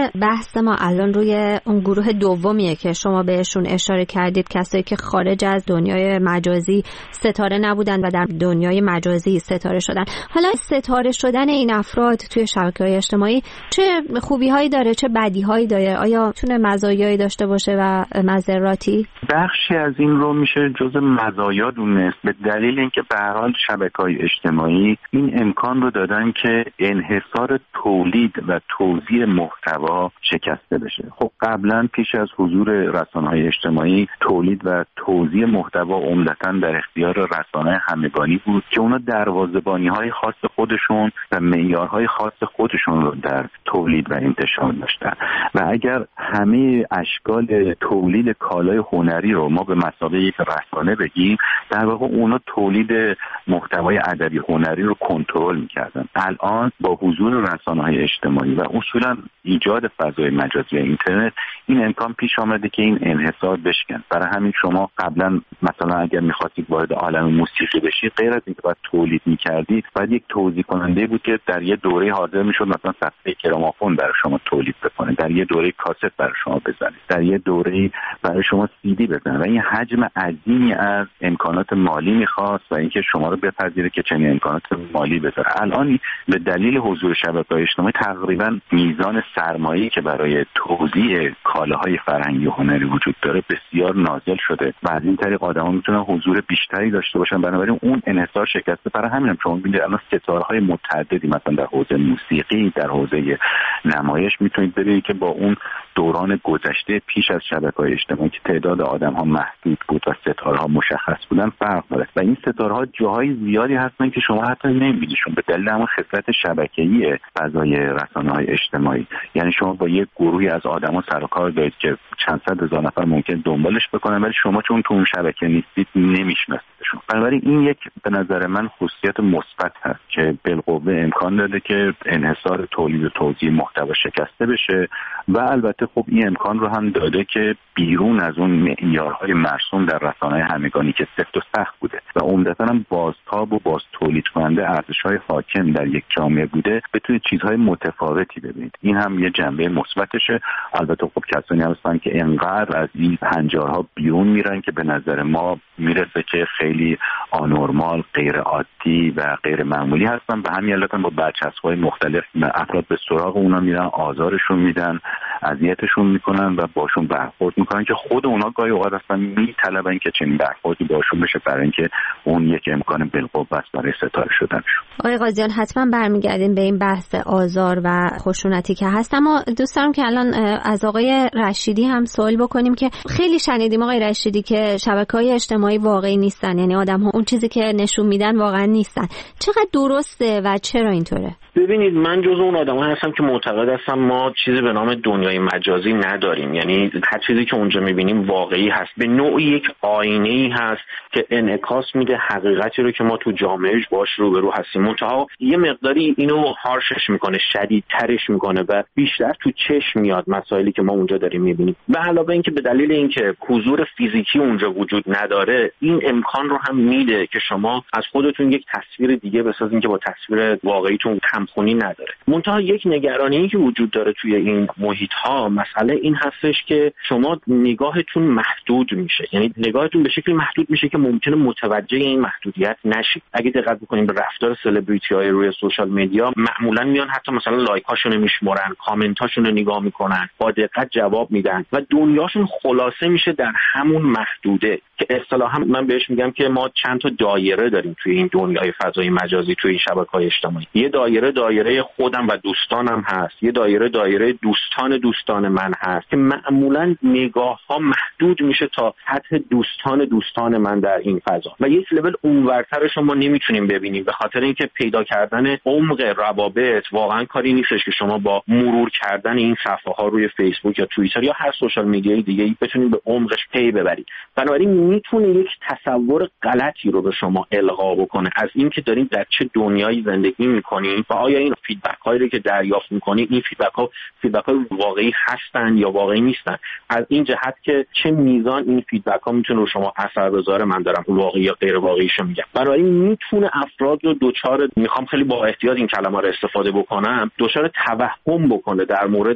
بحث ما الان روی اون گروه دومیه که شما بهشون اشاره کردید، کسایی که خارج از دنیای مجازی ستاره نبودن و در دنیای مجازی ستاره شدن. حالا ستاره شدن این افراد توی شبکه‌های اجتماعی چه خوبی‌هایی داره، چه بدی‌هایی داره؟ آیا میتونه مزایایی داشته باشه و مضراتی؟ بخشی از این رو میشه جزء مزایا دونست، به دلیل اینکه به هر حال شبکه‌های اجتماعی این امکان رو دادن که انحصار تولید و توزیع محتوا شکسته بشه. خب قبلا پیش از حضور رسانه‌های اجتماعی تولید و توزیع محتوا عمدتاً در اختیار رسانه همگانی بود که اونا دروازه‌بانی‌های خاص خودشون و معیارهای خاص خودشون رو در تولید و انتشار داشتن و اگر همه اشکال تولید کالای هنری رو ما به مثابه یک رسانه بگیم، در واقع اونا تولید محتوای ادبی هنری رو کنترل می‌کردن. الان با حضور رسانه‌های اجتماعی و اصولاً ایجاد فضای مجازی و اینترنت این امکان پیش آمده که این انحصار بشکن. برای همین شما قبلا مثلا اگر می‌خواستید وارد عالم موسیقی بشید، غیر از اینکه باید تولید می‌کردید، باید یک توزیع کننده بود که در یه دوره حاضر می‌شد مثلا صفحه گرامافون برای شما تولید بکنه، در یه دوره کاست برای شما بزنه، در یه دوره برای شما سی دی بزنه و این حجم عظیمی از امکانات مالی می‌خواست و اینکه شما رو بپذیره که چنین امکانات مالی بذاره. الان به دلیل حضور شبکه‌های اجتماعی تقریبا میزان سرمایه‌ای که برای توزیع کالاهای فرهنگی و هنری وجود داره بسیار نازل شده و از این طریق آدم‌ها میتونن حضور بیشتری داشته باشن. بنابراین اون انحصار شکسته. برای همین هم شما می‌بینید الان ستاره‌های متعددی مثلا در حوزه موسیقی، در حوزه نمایش میتونید ببینید که با اون دوران گذشته پیش از شبکه‌های اجتماعی که تعداد آدم‌ها محدود بود و ستاره‌ها مشخص بودن فرق داره و این ستاره‌ها جاهای زیادی هستن که شما حتی نمی‌بینیشون به دلیل همون خصلت شبکه‌ای فضای رسانه‌های اجتماعی. یعنی شما با یک گروهی از آدم‌ها سر و کار دارید که چند صد هزار نفر ممکن دنبالش بکنن ولی شما چون تو اون شبکه نیستید نمی‌شناسیدشون. بنابراین این یک به نظر من خصوصیت مثبت هست که بالقوه امکان داده که انحصار تولید و توزیع محتوا شکسته بشه و البته خب این امکان رو هم داده که بیرون از اون معیارهای مرسوم در رسانه‌های همگانی که سفت و سخت بوده و عمدتاً هم بازتاب و باز تولید کننده ارزش‌های حاکم در یک جامعه بوده، بتونید چیزهای متفاوتی ببینید. این هم یه جنبه مثبتشه. البته خب کسانی هستن که انقدر از این پنجارها بیرون میرن که به نظر ما میرسه که خیلی آنورمال، غیر عادی و غیر معمولی هستن. به همین علت با برچسب‌های مختلف افراد به سراغ اونا میرن، آزارشون میدن، اذیتشون میکنن و باشون برخورد میکنن که خود اونا گاهی اوقات اصلا میطلبن که چنین برخوردی باشون بشه برای اینکه اون یک امکان بالقوه است برای ستاره شدنشون. آقای قاضیان حتما برمیگردیم به این بحث آزار و خشونتی که هست، اما دوست دارم که الان از آقای رشیدی هم سوال بکنیم که خیلی شنیدیم آقای رشیدی که شبکه‌های اجتماعی واقعی نیستن، یعنی آدم‌ها اون چیزی که نشون میدن واقعا نیستن. چقدر درسته و چرا اینطوره؟ ببینید، من جزو اون آدم‌ها هستم که معتقد هستم ما چیزی به نام دنیای مجازی نداریم. یعنی هر چیزی که اونجا می‌بینیم واقعی هست، به نوعی یک آینه‌ای هست که انعکاس میده حقیقتی رو که ما تو جامعهش باش روبرو هستیم. منتها یه مقداری اینو هارشش میکنه، شدیدترش میکنه و بیشتر تو چشم میاد مسائلی که ما اونجا داریم می‌بینیم. به علاوه اینکه به دلیل اینکه حضور فیزیکی اونجا وجود نداره، این امکان رو هم میده که شما از خودتون یک تصویر دیگه بسازین که با تصویر واقعیتون همخونی نداره. منتها یک نگرانی که وجود داره توی این محیط ها، مسئله این هستش که شما نگاهتون محدود میشه. یعنی نگاهتون به شکلی محدود میشه که ممکنه متوجه این محدودیت نشید. اگه دقت بکنیم به رفتار سلبریتی های روی سوشال مدیا، معمولا میان حتی مثلا لایک هاشون رو میشمرن، کامنت هاشون رو نگاه میکنن، با دقت جواب میدن و دنیاشون خلاصه میشه در همون محدوده که اصطلاحا من بهش میگم که ما چند تا دایره داریم توی این دنیای فضای مجازی، توی این شبکه‌های اجتماعی. یه دایره دایره خودم و دوستانم هست، یه دایره دایره دوستان دوستان من هست که معمولا نگاه‌ها محدود میشه تا حد دوستان دوستان من در این فضا و یک لول اونورترش ما نمیتونیم ببینیم، به خاطر اینکه پیدا کردن عمق روابط واقعا کاری نیستش که شما با مرور کردن این صفحه ها روی فیسبوک یا توییتر یا هر سوشال میدیای دیگه بتونید به عمقش پی ببرید. بنابراین میتونه یک تصور غلطی رو به شما القا بکنه از اینکه دارید در چه دنیایی زندگی میکنید و آیا این فیدبک هایی رو که دریافت میکنید این فیدبک ها فیدبک های واقعی هستن یا واقعی نیستن، از این جهت که چه میزان این فیدبک ها میتونه رو شما اثر بذاره. من دارم واقعی یا غیر واقعیشو میگم. بنابراین میتونه افراد رو دوچار، میخوام خیلی با احتیاط این کلمه رو استفاده بکنم، دوچار توهم بکنه در مورد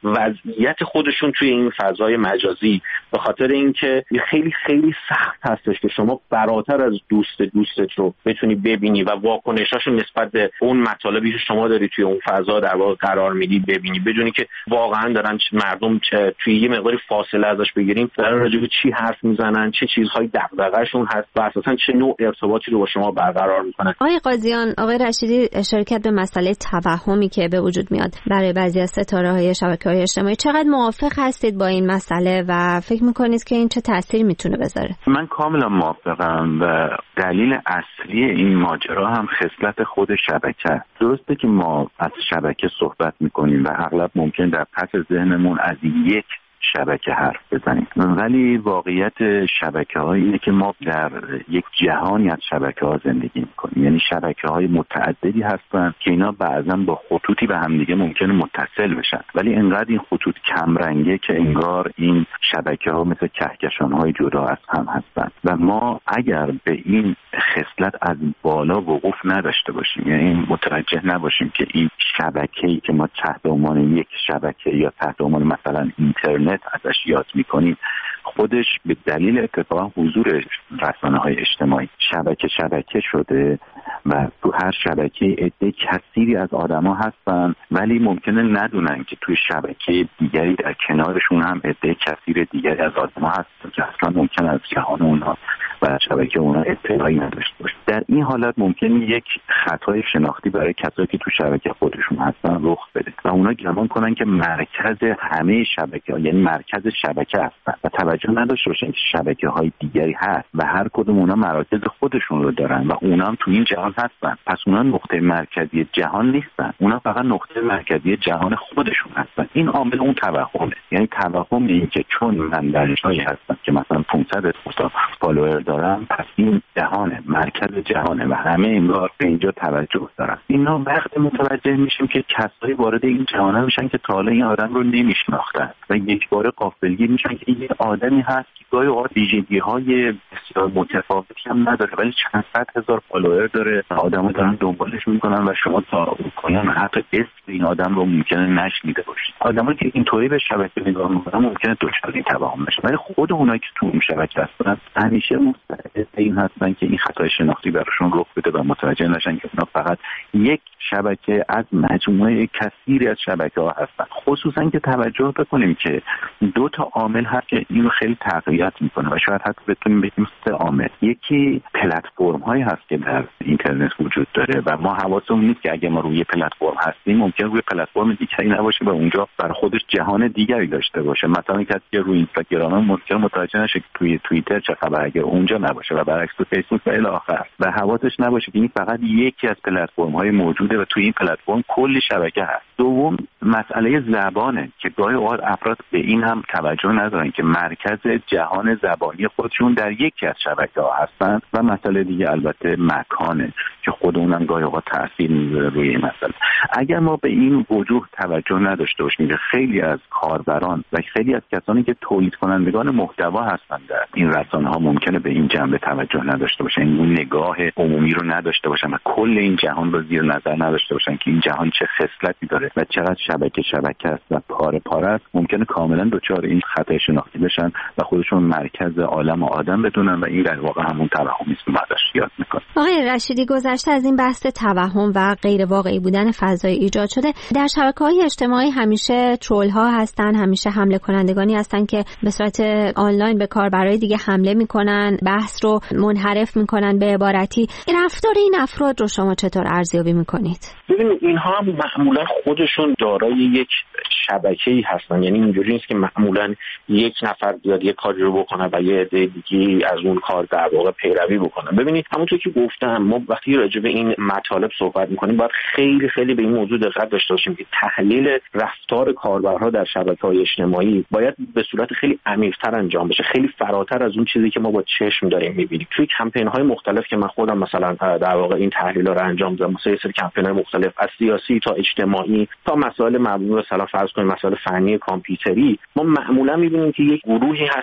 وضعیت خودشون توی این فضای مجازی، به خاطر اینکه خیلی خیلی سخت هستش که شما فراتر از دوست دوستت رو بتونی ببینی و واکنشاشون نسبت به اون مطالبی که شما داری توی اون فضا در واقع قرار میدی ببینی، بدونی که واقعا دارن مردم توی یه مقداری فاصله ازش بگیریم دارن راجع به چی حرف میزنن، چه چیزهای دغدغه‌شون هست و اساسا چه نوع ارتباطی رو با شما برقرار میکنن. آقای قاضیان، آقای رشیدی اشاره کرد به مسئله توهمی که به وجود میاد برای بعضی از ستاره‌های شبکه‌های اجتماعی. چقدر موافق هستید با این مسئله و فکر میکنید که این چه تأثیری میتونه بذاره؟ من کاملا موافقم و دلیل اصلی این ماجرا هم خصلت خود شبکه. درسته که ما از شبکه صحبت میکنیم و اغلب ممکن در پس ذهنمون از یک شبکه حرف بزنیم، ولی واقعیت شبکه ها اینه که ما در یک جهانی از شبکه ها زندگی میکنیم. یعنی شبکه های متعددی هستن که اینا بعضا با خطوطی به همدیگه ممکنه متصل بشن، ولی انقدر این خطوط کمرنگه که انگار این شبکه ها مثل کهکشان های جدا از هم هستن و ما اگر به این خصلت از بالا وقوف نداشته باشیم، یعنی متوجه نباشیم که این شبکه‌ای که ما تحت عنوان یک شبکه یا تحت عنوان مثلا اینترنت ازش یاد میکنیم خودش به دلیل اتفاقا حضور رسانه‌های اجتماعی شبکه شبکه شده و تو هر شبکه عده کثیری از آدما هستن، ولی ممکنه ندونن که توی شبکه دیگری در کنارشون هم عده کثیر دیگری از آدما هستن که اصلا ممکن از جهان اونها و شبکه اونها اطلاعی نداشته باشه. در این حالت ممکنه یک خطای شناختی برای کسایی که تو شبکه خودشون هستن رخ بده و اونا گمان کنن که مرکز همه شبکه‌ها یعنی مرکز شبکه هستن و توجه نداشته باشن که شبکه‌های دیگری هست و هر کدوم اونا مراکز خودشون رو دارن و اونا هم تو این جهان هستن. پس اونا نقطه مرکزی جهان نیستن، اونا فقط نقطه مرکزی جهان خودشون هستن. این عامل اون توهمه، یعنی توهم این که چون من در جایی هستم که مثلا پانصد تا فالوور دارم پس این جهانه، مرکز جهانه و همه انگار به اینجا توجه دارن. اینا وقتی متوجه میشیم که کسایی وارد این جهان میشن که تا حالا این آدم رو نمیشناختن و یک بار غافلگیر میشن که این آدمی هست که گاهی اوقات ویژگی‌های بسیار متفاوتی هم نداره ولی چند صد هزار فالوور داره و آدم‌ها دارن دنبالش میکنن و شما تا کنن حتی اسم این آدم رو ممکنه نشنیده باشید. آدمایی که اینطوری به شبکه نگاه میکنن ممکنه دچار این توهم بشن، ولی خود اونایی که تو اون شبکه هستن همیشه مستعد این هستن که این خطای شناختی براشون رخ بده و متوجه نشن که اونا فقط یک شبکه از مجموعه کثیری از شبکه‌ها هستن. خصوصا که توجه بکنیم که دو تا عامل هست که اینو خیلی تقویت میکنه و شاید حتی بتونیم بگیم سه عامل. یکی پلتفرم هایی هست که در اینترنت وجود داره و ما حواسمون نیست که اگه ما روی پلتفرم هستیم ممکن روی پلتفرم دیگری نباشه و اونجا بر خودش جهان دیگری داشته باشه. مثلا کسی که روی اینستاگرام ممکن متوجه نشه که توی توییتر چه خبره اگر اونجا نباشه و برعکس تو فیسبوک و الی آخر و حواسش نباشه که این فقط یکی از پلتفرم های موجوده و توی این پلتفرم کلی شبکه هست. دوم مسئله زبانه که گاهی اوقات افراد به این هم توجه ندارن که مرکز جهان زبانی خودشون در یکی از شبکه‌ها هستن و مسئله دیگه البته مکانه که خود اونم گاهی اوقات تاثیر میذاره روی این مسئله. اگر ما به این وجوه توجه نداشته باشیم که خیلی از کاربران و خیلی از کسانی که تولید کنندگان محتوا هستن در این رسانه‌ها ممکنه به این جنبه توجه نداشته باشن، این نگاه عمومی رو نداشته باشن و کل این جهان رو زیر نظر نداشته باشن که این جهان چه خصلتی داره و چقدر شبکه شبکه است و پاره پاره است، ممکنه کاملا دچار این خطای شناختی بشن و خودشون مرکز عالم و آدم بدونن و این در واقع همون توهمی است که ما ازش یاد میکنیم. آقای رشیدی، گذشته از این بحث توهم و غیر واقعی بودن فضای ایجاد شده، در شبکه‌های اجتماعی همیشه ترول ها هستن، همیشه حمله کنندگانی هستن که به صورت آنلاین به کاربرای دیگه حمله میکنن، بحث رو منحرف میکنن. به عبارتی رفتار این افراد رو شما چطور ارزیابی میکنید؟ ببینید اینها هم معمولا خودشون دارای یک شبکه‌ای هستن، یعنی اینجوری نیست که معمولا یک نفر بیاد یک کاری رو بکنه و یه عده دیگه از اون کار در واقع پیروی بکنن. ببینید همونطور که گفتم ما وقتی راجع به این مطالب صحبت می‌کنیم باید خیلی خیلی به این موضوع دقت داشته باشیم که تحلیل رفتار کاربرها در شبکه‌های اجتماعی باید به صورت خیلی عمیق‌تر انجام بشه، خیلی فراتر از اون چیزی که ما با چشم داریم می‌بینیم. توی کمپین‌های مختلف که من خودم مثلا در واقع این تحلیل‌ها رو انجام دادم، مثلا یه سری کمپین‌های مختلف از سیاسی تا اجتماعی تا مسائل مربوط به مثلا فرض کنید مسائل فنی کامپیوتری، ما معمولا می‌بینیم که یک گروهی هست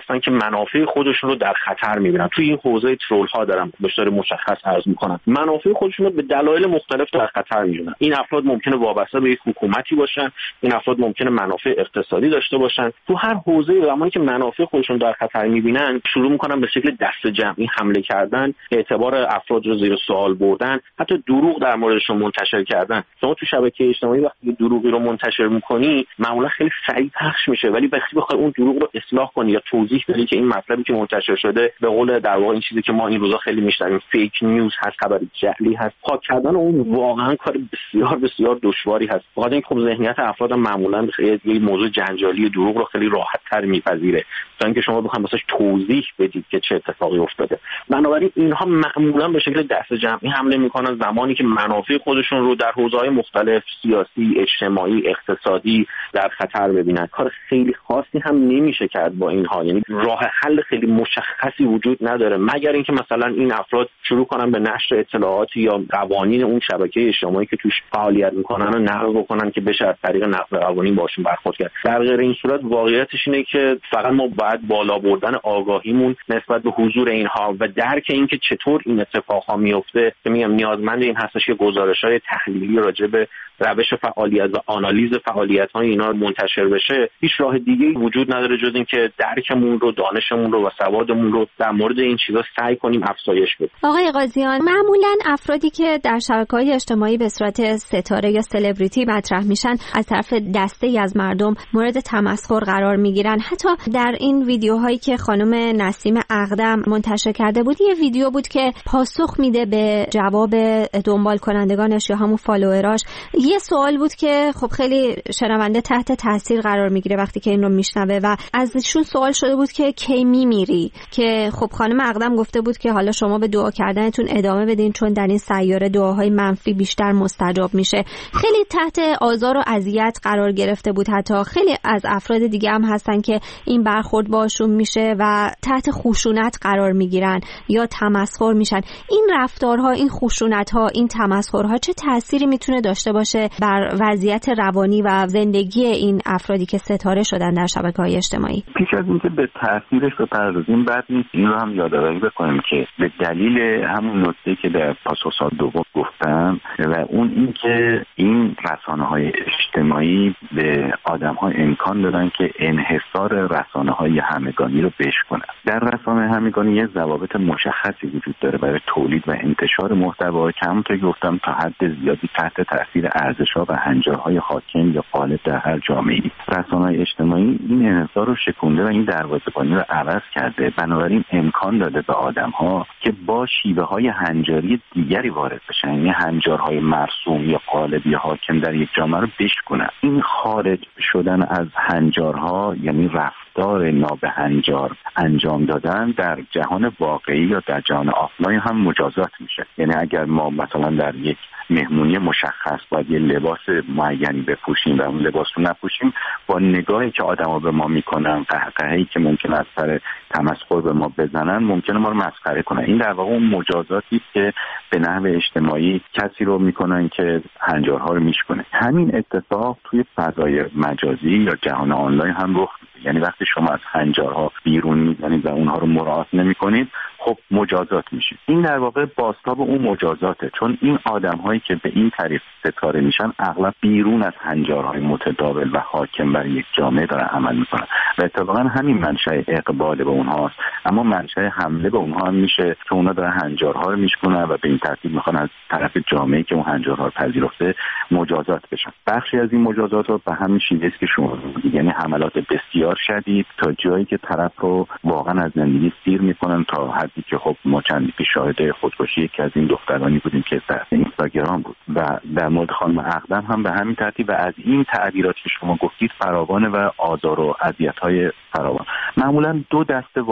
هستن که منافع خودشون رو در خطر میبینن. توی این حوزه ترول ها دارم به طور مشخص عرض میکنم، منافع خودشون رو به دلایل مختلف در خطر میبینن. این افراد ممکنه وابسته به یک حکومتی باشن، این افراد ممکنه منافع اقتصادی داشته باشن. تو هر حوزه زمانی که منافع خودشون در خطر میبینن شروع میکنن به شکل دست جمعی حمله کردن، اعتبار افراد رو زیر سوال بردن، حتی دروغ در موردشون منتشر کردن. شما تو شبکه اجتماعی وقتی دروغی رو منتشر میکنی معمولا خیلی سریع پخش میشه، ولی وقتی بخوای اون دروغ رو اصلاح کنی یا توضیح بدی که این مطلبی که منتشر شده به قول در واقع این چیزی که ما این روزا خیلی میشنویم فیک نیوز هست، خبر جعلی هست، پاک کردن اون واقعا کار بسیار بسیار دشواری هست. بخاطر اینکه خب ذهنیت افراد معمولا خیلی موضوع جنجالی دروغ رو خیلی راحت تر میپذیره تا اینکه شما بخواید واسش توضیح بدید که چه اتفاقی افتاده. بنابراین اینها معمولا به شکل دست جمعی حمله میکنن زمانی که منافع خودشون رو در حوزه‌های مختلف سیاسی، اجتماعی، اقتصادی در خطر ببینن. کار خیلی خاصی هم نمیشه کرد با اینها، یعنی راه حل خیلی مشخصی وجود نداره مگر اینکه مثلا این افراد شروع کنن به نشر اطلاعاتی یا قوانین اون شبکه اجتماعی که توش فعالیت میکنن رو نقض بکنن که بشه از طریق نقض قوانین باشون برخورد کرد. در غیر این صورت واقعیتش اینه که فقط ما باید بالا بردن آگاهیمون نسبت به حضور اینها و درک اینکه چطور این اتفاقها میفته که میگم نیازمند این هستش که گزارش‌های تحلیلی راجع به روش فعالیت و آنالیز فعالیت‌های اینا منتشر بشه. هیچ راه دیگه‌ای وجود نداره جز اینکه درکمون رو، دانشمون رو و سوادمون رو در مورد این چیزا سعی کنیم افزایش بدیم. آقای قاضیان، معمولاً افرادی که در شبکه‌های اجتماعی به صورت ستاره یا سلبریتی مطرح میشن از طرف دسته‌ای از مردم مورد تمسخر قرار میگیرن. حتی در این ویدیوهایی که خانم نسیم اقدم منتشر کرده بود، یه ویدیو بود که پاسخ میده به جواب دنبال کنندگانش یا همون فالووراش. یه سوال بود که خب خیلی شنونده تحت تاثیر قرار میگیره وقتی که این رو میشنوه و ازشون سوال شده بود که کی میمیری، که خب خانم اقدم گفته بود که حالا شما به دعا کردنتون ادامه بدین چون در این سیاره دعاهای منفی بیشتر مستجاب میشه. خیلی تحت آزار و اذیت قرار گرفته بود. حتی خیلی از افراد دیگه هم هستن که این برخورد باشون میشه و تحت خشونت قرار میگیرن یا تمسخر میشن. این رفتارها، این خشونت‌ها، این تمسخرها چه تأثیری میتونه داشته باشه بر وضعیت روانی و زندگی این افرادی که ستاره شدن در شبکه‌های اجتماعی؟ پیش از اینکه به تأثیرش بپردازیم بعد نیست این رو هم یادآوری بکنیم که به دلیل همون نکته که در پاسخ دوم گفتم و اون این که این رسانه‌های اجتماعی به آدم‌ها امکان دادن که انحصار رسانه‌های همگانی رو بشکنن. در رسانه همگانی یه ضوابط مشخصی وجود داره برای تولید و انتشار محتوا که همونطور که گفتم تا حد زیادی تحت تاثیر ارزش‌ها و هنجارهای حاکم یا غالب در هر جامعه‌ای. رسانه‌های اجتماعی این انحصار رو شکونده و این دروازه‌بانی رو عوض کرده، بنابراین امکان داده به آدم‌ها که با شیوه‌های هنجاری دیگری وارد بشن، یعنی هنجارهای مرسوم یا غالب یا حاکم در یک جامعه رو بشکنن. این خارج شدن از هنجارها یعنی رفتار نابهنجار انجام دادن در جهان واقعی یا در جهان آفلاین هم مجازات میشه. یعنی اگر ما مثلا در یک مهمونی مشخص باید یه لباس معینی بپوشیم و اون لباس رو نپوشیم، با نگاهی که آدما به ما میکنن، قهقهه‌ای که ممکن از سر تمسخر به ما بزنن، ممکنه ما رو مسخره کنن. این در واقع اون مجازاتی که به نحو اجتماعی کسی رو میکنن که هنجارها رو میشکنه. همین اتفاق توی فضای مجازی یا جهان آنلاین هم رخ میده. یعنی وقتی شما از هنجارها بیرون میزنید و اونها رو مراعات نمیکنید، خب مجازات میشید. این در واقع بازتاب اون مجازاته، چون این آدم‌هایی که به این طریق ستاره میشن اغلب بیرون از هنجارهای متداول و حاکم بر یک جامعه دارن عمل میکنن و اتفاقا همین منشأ اقبال به اونهاست. اما منشأ حمله به اونها هم میشه که اونا دارن هنجارها رو میشکنن و به این ترتیب میخوان از طرف جامعه‌ای که اون هنجارها رو پذیرفته مجازات بشن. بخشی از این مجازات رو به همین شیوه است که شما میگید، یعنی حملات بسیار شدید تا جایی که طرف رو واقعا از زندگی سیر میکنن، تا حدی که خب ما چندی پیش شاهد خودکشی یکی از این دخترانی بودیم که در اینستاگرام بود و در مورد خانم اقدم هم به همین ترتیب و از این تعبیراتی که شما گفتید فراوانه و آزار و اذیت‌های فراوان. معمولا دو دسته واکنش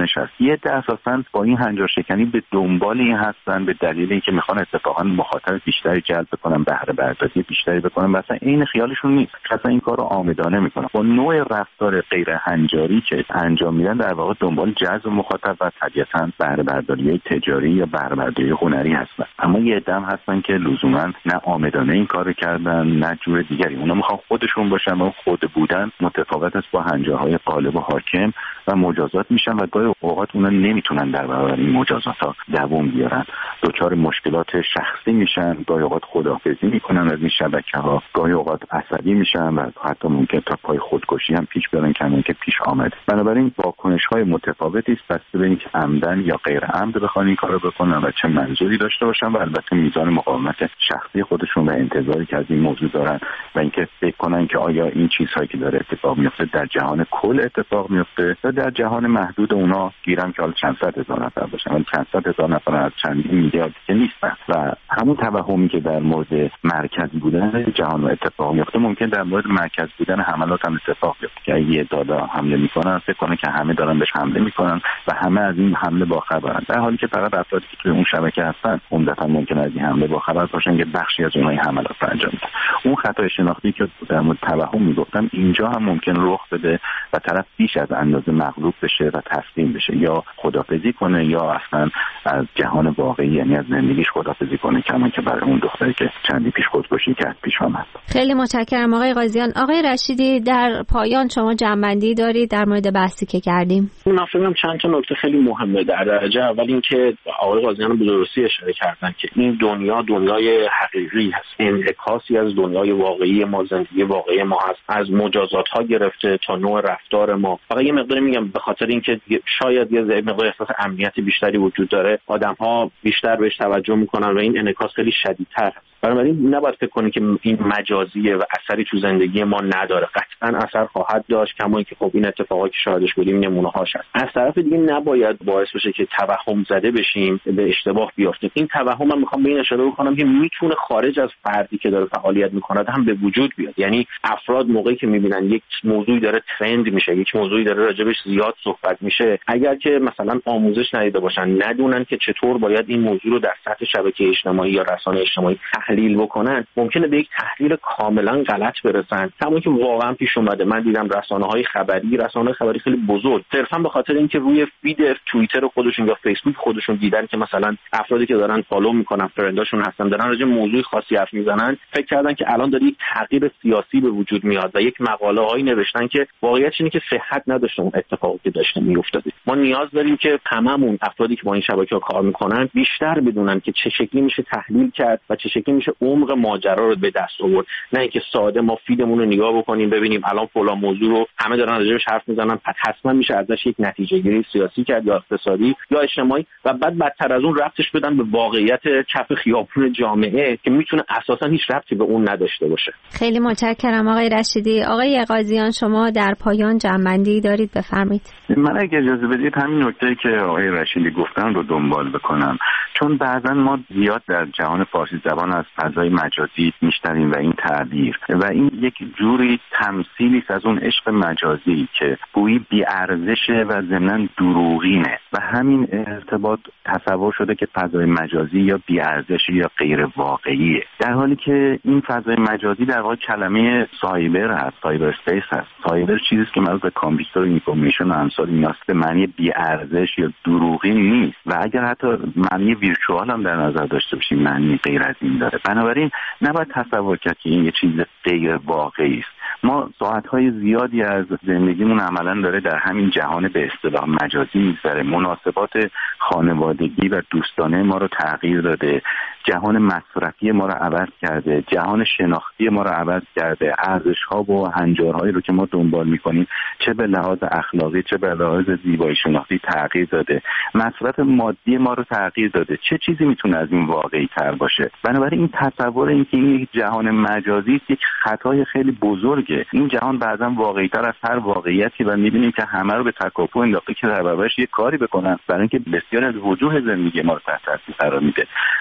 واکنش هست. یه عده اساساً با این هنجار شکنی به دنبال این هستن، به دلیل اینکه میخوان اتفاقا مخاطب بیشتری جلب بکنن، بهره برداری بیشتری بکنن، مثلا این خیالشون نیست، اصلا این کارو عامدانه میکنن. با نوع رفتار غیر هنجاری که انجام میدن در واقع دنبال جذب مخاطب و طبیعتاً بهره برداری تجاری یا بهره برداری هنری هستن. اما یه عده هم هستن که لزوما نه عامدانه این کارو کردن نه جور دیگری، اونا میخوان خودشون باشن و خود بودن متفاوت است با هنجارهای غالب و حاکم و مجازات میشن و گاهی اوقات اونا نمیتونن در برابر این مجازات ها دوام بیارن، دچار مشکلات شخصی میشن، گاهی اوقات خداحافظی میکنن از این شبکه‌ها، گاهی اوقات عصبی میشن و حتی ممکن تا پای خودکشی هم پیش بیارن کما که پیش آمد. بنابراین واکنش‌های متفاوتی است بسته به اینکه عمدن یا غیر عمد بخوان این کارو بکنن و چه منظوری داشته باشن و البته میزان مقاومت شخصی خودشون و انتظاری که از این موضوع دارن و اینکه فکر کنن که آیا این چیزهایی که داره اتفاق میفته در جهان کل اتفاق میفته یا در جهان محدود اونا گیرم که حالا چند صد هزار نفر باشن، ولی چند صد هزار نفر از چندین میلیارد که نیستن و همون توهمی که در مورد مرکزی بودن جهان اتفاق میفته ممکن در مورد مرکز بودن حملات هم اتفاق بیفته که یه دادا حمله میکنن فکر کنه که همه دارن بهش حمله میکنن و همه از این حمله باخبرن، در حالی که فقط افرادی که توی اون شبکه هستن عمدتاً ممکن از این حمله باخبر باشن که بخشی از اونها حملات رو انجام میدن. اون خطای شناختی که در مورد توهم میگفتم اینجا هم ممکن رخ بده و طرف بیش از اندازه مغلوب بشه و تسلیم بشه یا خدافظی کنه یا اصلا از جهان واقعی یعنی از زندگیش خدافظی کنه، کما که برای اون دختری که چندی پیش خودکشی کرد پیش آمد. خیلی متشکرم آقای قاضیان. آقای رشیدی در پایان شما جنبندی دارید در مورد بحثی که کردیم؟ من فکر چند تا نکته خیلی مهمه. در درجه اول اینکه آقای قاضیان به درستی اشاره کردن که این دنیا دنیای حقیقی هست، انعکاسی از دنیای واقعی ما، زندگی واقعی ما هست، از مجازات ها گرفته تا نوع رفتار ما. فقط یه مقدار میگم به خاطر اینکه شاید یه مقدار احساس امنیت بیشتری وجود داره، آدم ها بیشتر بهش توجه میکنن و این انعکاس خیلی شدیدتر هست. بنابراین نباید فکر کنید که این مجازیه و اثری تو زندگی ما نداره، قطعا اثر خواهد داشت، کما اینکه خب این اتفاقاتی که شاهدش بودیم نمونه هاش هست. از طرف دیگه نباید باعث بشه که توهم زده بشیم، به اشتباه بیافتیم. این توهم من میخوام به این اشاره بکنم که میتونه خارج از فردی که داره فعالیت میکنه هم به وجود بیاد. یعنی افراد موقعی که میبینن یک موضوعی داره ترند میشه، یک موضوعی داره راجبش زیاد صحبت میشه، اگر که مثلا آموزش ندیده باشن، ندونن که چطور باید این موضوع رو در سطح شبکه اجتماعی یا رسانه اجتماعی تحلیل بکنن، ممکنه به یک تحلیل کاملا غلط برسن. همون که واقعا پیش اومده، من دیدم رسانه‌های خبری، رسانه‌های خبری خیلی بزرگ صرفا به خاطر اینکه روی فید توییتر خودشون یا فیسبوک خودشون دیدن که مثلا افرادی که دارن فالو میکنن، فرنداشون هستن، دارن راجع به موضوع خاصی حرف میزنن، فکر کردن که الان داره یک تغییر سیاسی به وجود میاد و یک مقاله هایی نوشتن که واقعیت اینه که صحت نداشته اون اتفاقی که داشته میافتاده. ما نیاز داریم که هممون افرادی که با این شبکه‌ها کار میکنن بیشتر بدونن که چه شکلی میشه تحلیل کرد و چه شکلی میشه عمق ماجرا رو به دست آورد، نه اینکه ساده ما فیدمون رو نگاه بکنیم ببینیم الان فلان موضوع رو همه دارن راجعش حرف میزنن، پس حتما میشه ازش یک نتیجه گیری سیاسی کرد یا اقتصادی یا اجتماعی و بعد بدتر از اون ربطش بدن به واقعیت کف خیابون جامعه که میتونه اساسا هیچ ربطی به اون نداشته باشه. خیلی متشکرم آقای رشیدی. آقای قاضیان شما در پایان جنبندی دارید، بفرمایید. من اگه اجازه بدید همین نکته‌ای که آقای رشیدی گفتن رو دنبال بکنم، چون بعضا ما زیاد در جهان فارسی زبان از فضای مجازی میشنویم و این تعبیر و این یک جوری تمثیلی است از اون عشق مجازی که گویی بی‌ارزشه و ضمناً دروغینه و همین ارتباط تصور شده که فضای مجازی یا بی‌ارزشه یا غیر واقعیه، در حالی که این فضای مجازی در واقع کلمه سایبر هست، سایبر اسپیس هست. سایبر چیزی است که مربوط به کامپیوتر، اینفورمیشن و امثال ایناست، به معنی بی‌ارزش یا دروغین نیست و اگر حتی معنی ویرچوال هم در نظر داشته باشیم معنی غیر از این داره. بنابراین نباید تصور کرد که این یه چیز غیر واقعی است. ما ساعت‌های زیادی از زندگیمون عملاً داره در همین جهان به اصطلاح مجازی می‌گذره. مناسبات خانوادگی و دوستانه ما رو تغییر داده، جهان مصرفی ما رو عوض کرده، جهان شناختی ما رو عوض کرده، ارزش‌ها و هنجارهایی رو که ما دنبال می‌کنیم چه به لحاظ اخلاقی چه به لحاظ زیبایی شناختی تغییر داده، مصرف مادی ما رو تغییر داده. چه چیزی میتونه از این واقعی تر باشه؟ بنابراین این تصور اینکه این یک جهان مجازی است یک خطای خیلی بزرگه. این جهان بعضا واقعی تر از هر واقعیتی و می‌بینیم که همه رو به تکاپو انداخته که در برابرش یک کاری بکنن برای اینکه بسیار از وجوه زندگی ما رو تحت تاثیر قرار میده و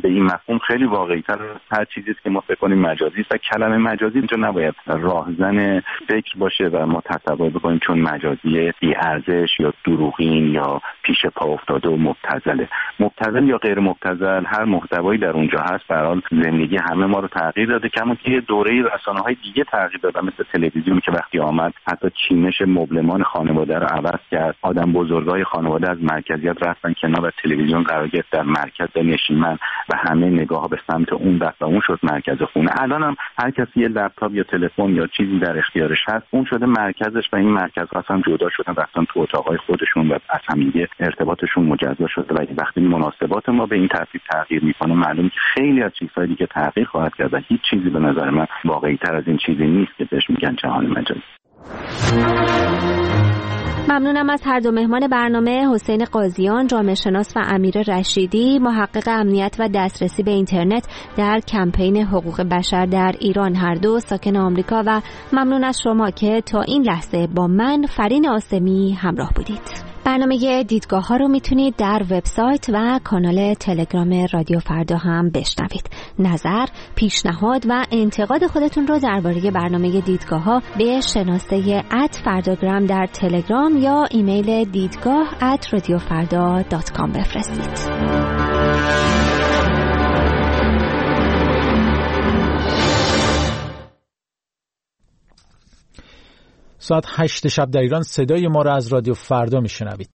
به این مفهوم خیلی واقعی‌تر هر چیزی که ما فکر کنیم مجازی است و کلمه مجازی اینجا نباید راهزن فکر باشه و ما تصور بکنیم چون مجازی بی ارزش یا دروغین یا پیش پا افتاده و مبتذله. مبتذل یا غیر مبتذل هر محتوایی در اونجا هست به هر حال زندگی همه ما رو تغییر داده، کما که یه دوره رسانه‌های دیگه تغییر داده مثل تلویزیون که وقتی آمد حتی چینش مبلمان خانواده رو عوض کرد. آدم بزرگای خانواده از مرکزیت رفتن کنار و تلویزیون قرار گرفت در مرکز نشیمن و همه نگاه به سمت اون رفت و اون شد مرکز خونه. الان هم هر کسی یه لپتاپ یا تلفن یا چیزی در اختیارش هست اون شده مرکزش و این مرکز اصلا جدا شدن رفتن تو اتاقای خودشون و از همدیگه ارتباطشون مجزا شده و وقتی مناسبات ما به این ترتیب تغییر میکنه معلومه که خیلی از چیزهای دیگه تغییر خواهد کرد و هیچ چیزی به نظر من واقعی تر از این چیزی نیست که بهش میگن جهان مجازی. ممنونم از هر دو مهمان برنامه، حسین قاضیان جامعه شناس و امیر رشیدی محقق امنیت و دسترسی به اینترنت در کمپین حقوق بشر در ایران، هر دو ساکن آمریکا، و ممنون از شما که تا این لحظه با من فرین آسمی همراه بودید. برنامه دیدگاه ها رو میتونید در وبسایت و کانال تلگرام رادیو فردا هم بشنوید. نظر، پیشنهاد و انتقاد خودتون رو درباره برنامه دیدگاه ها به شناسه ات فرداگرام در تلگرام یا ایمیل دیدگاه ات رادیو فردا دات کام بفرستید. ساعت هشت شب در ایران صدای ما را از رادیو فردا میشنوید.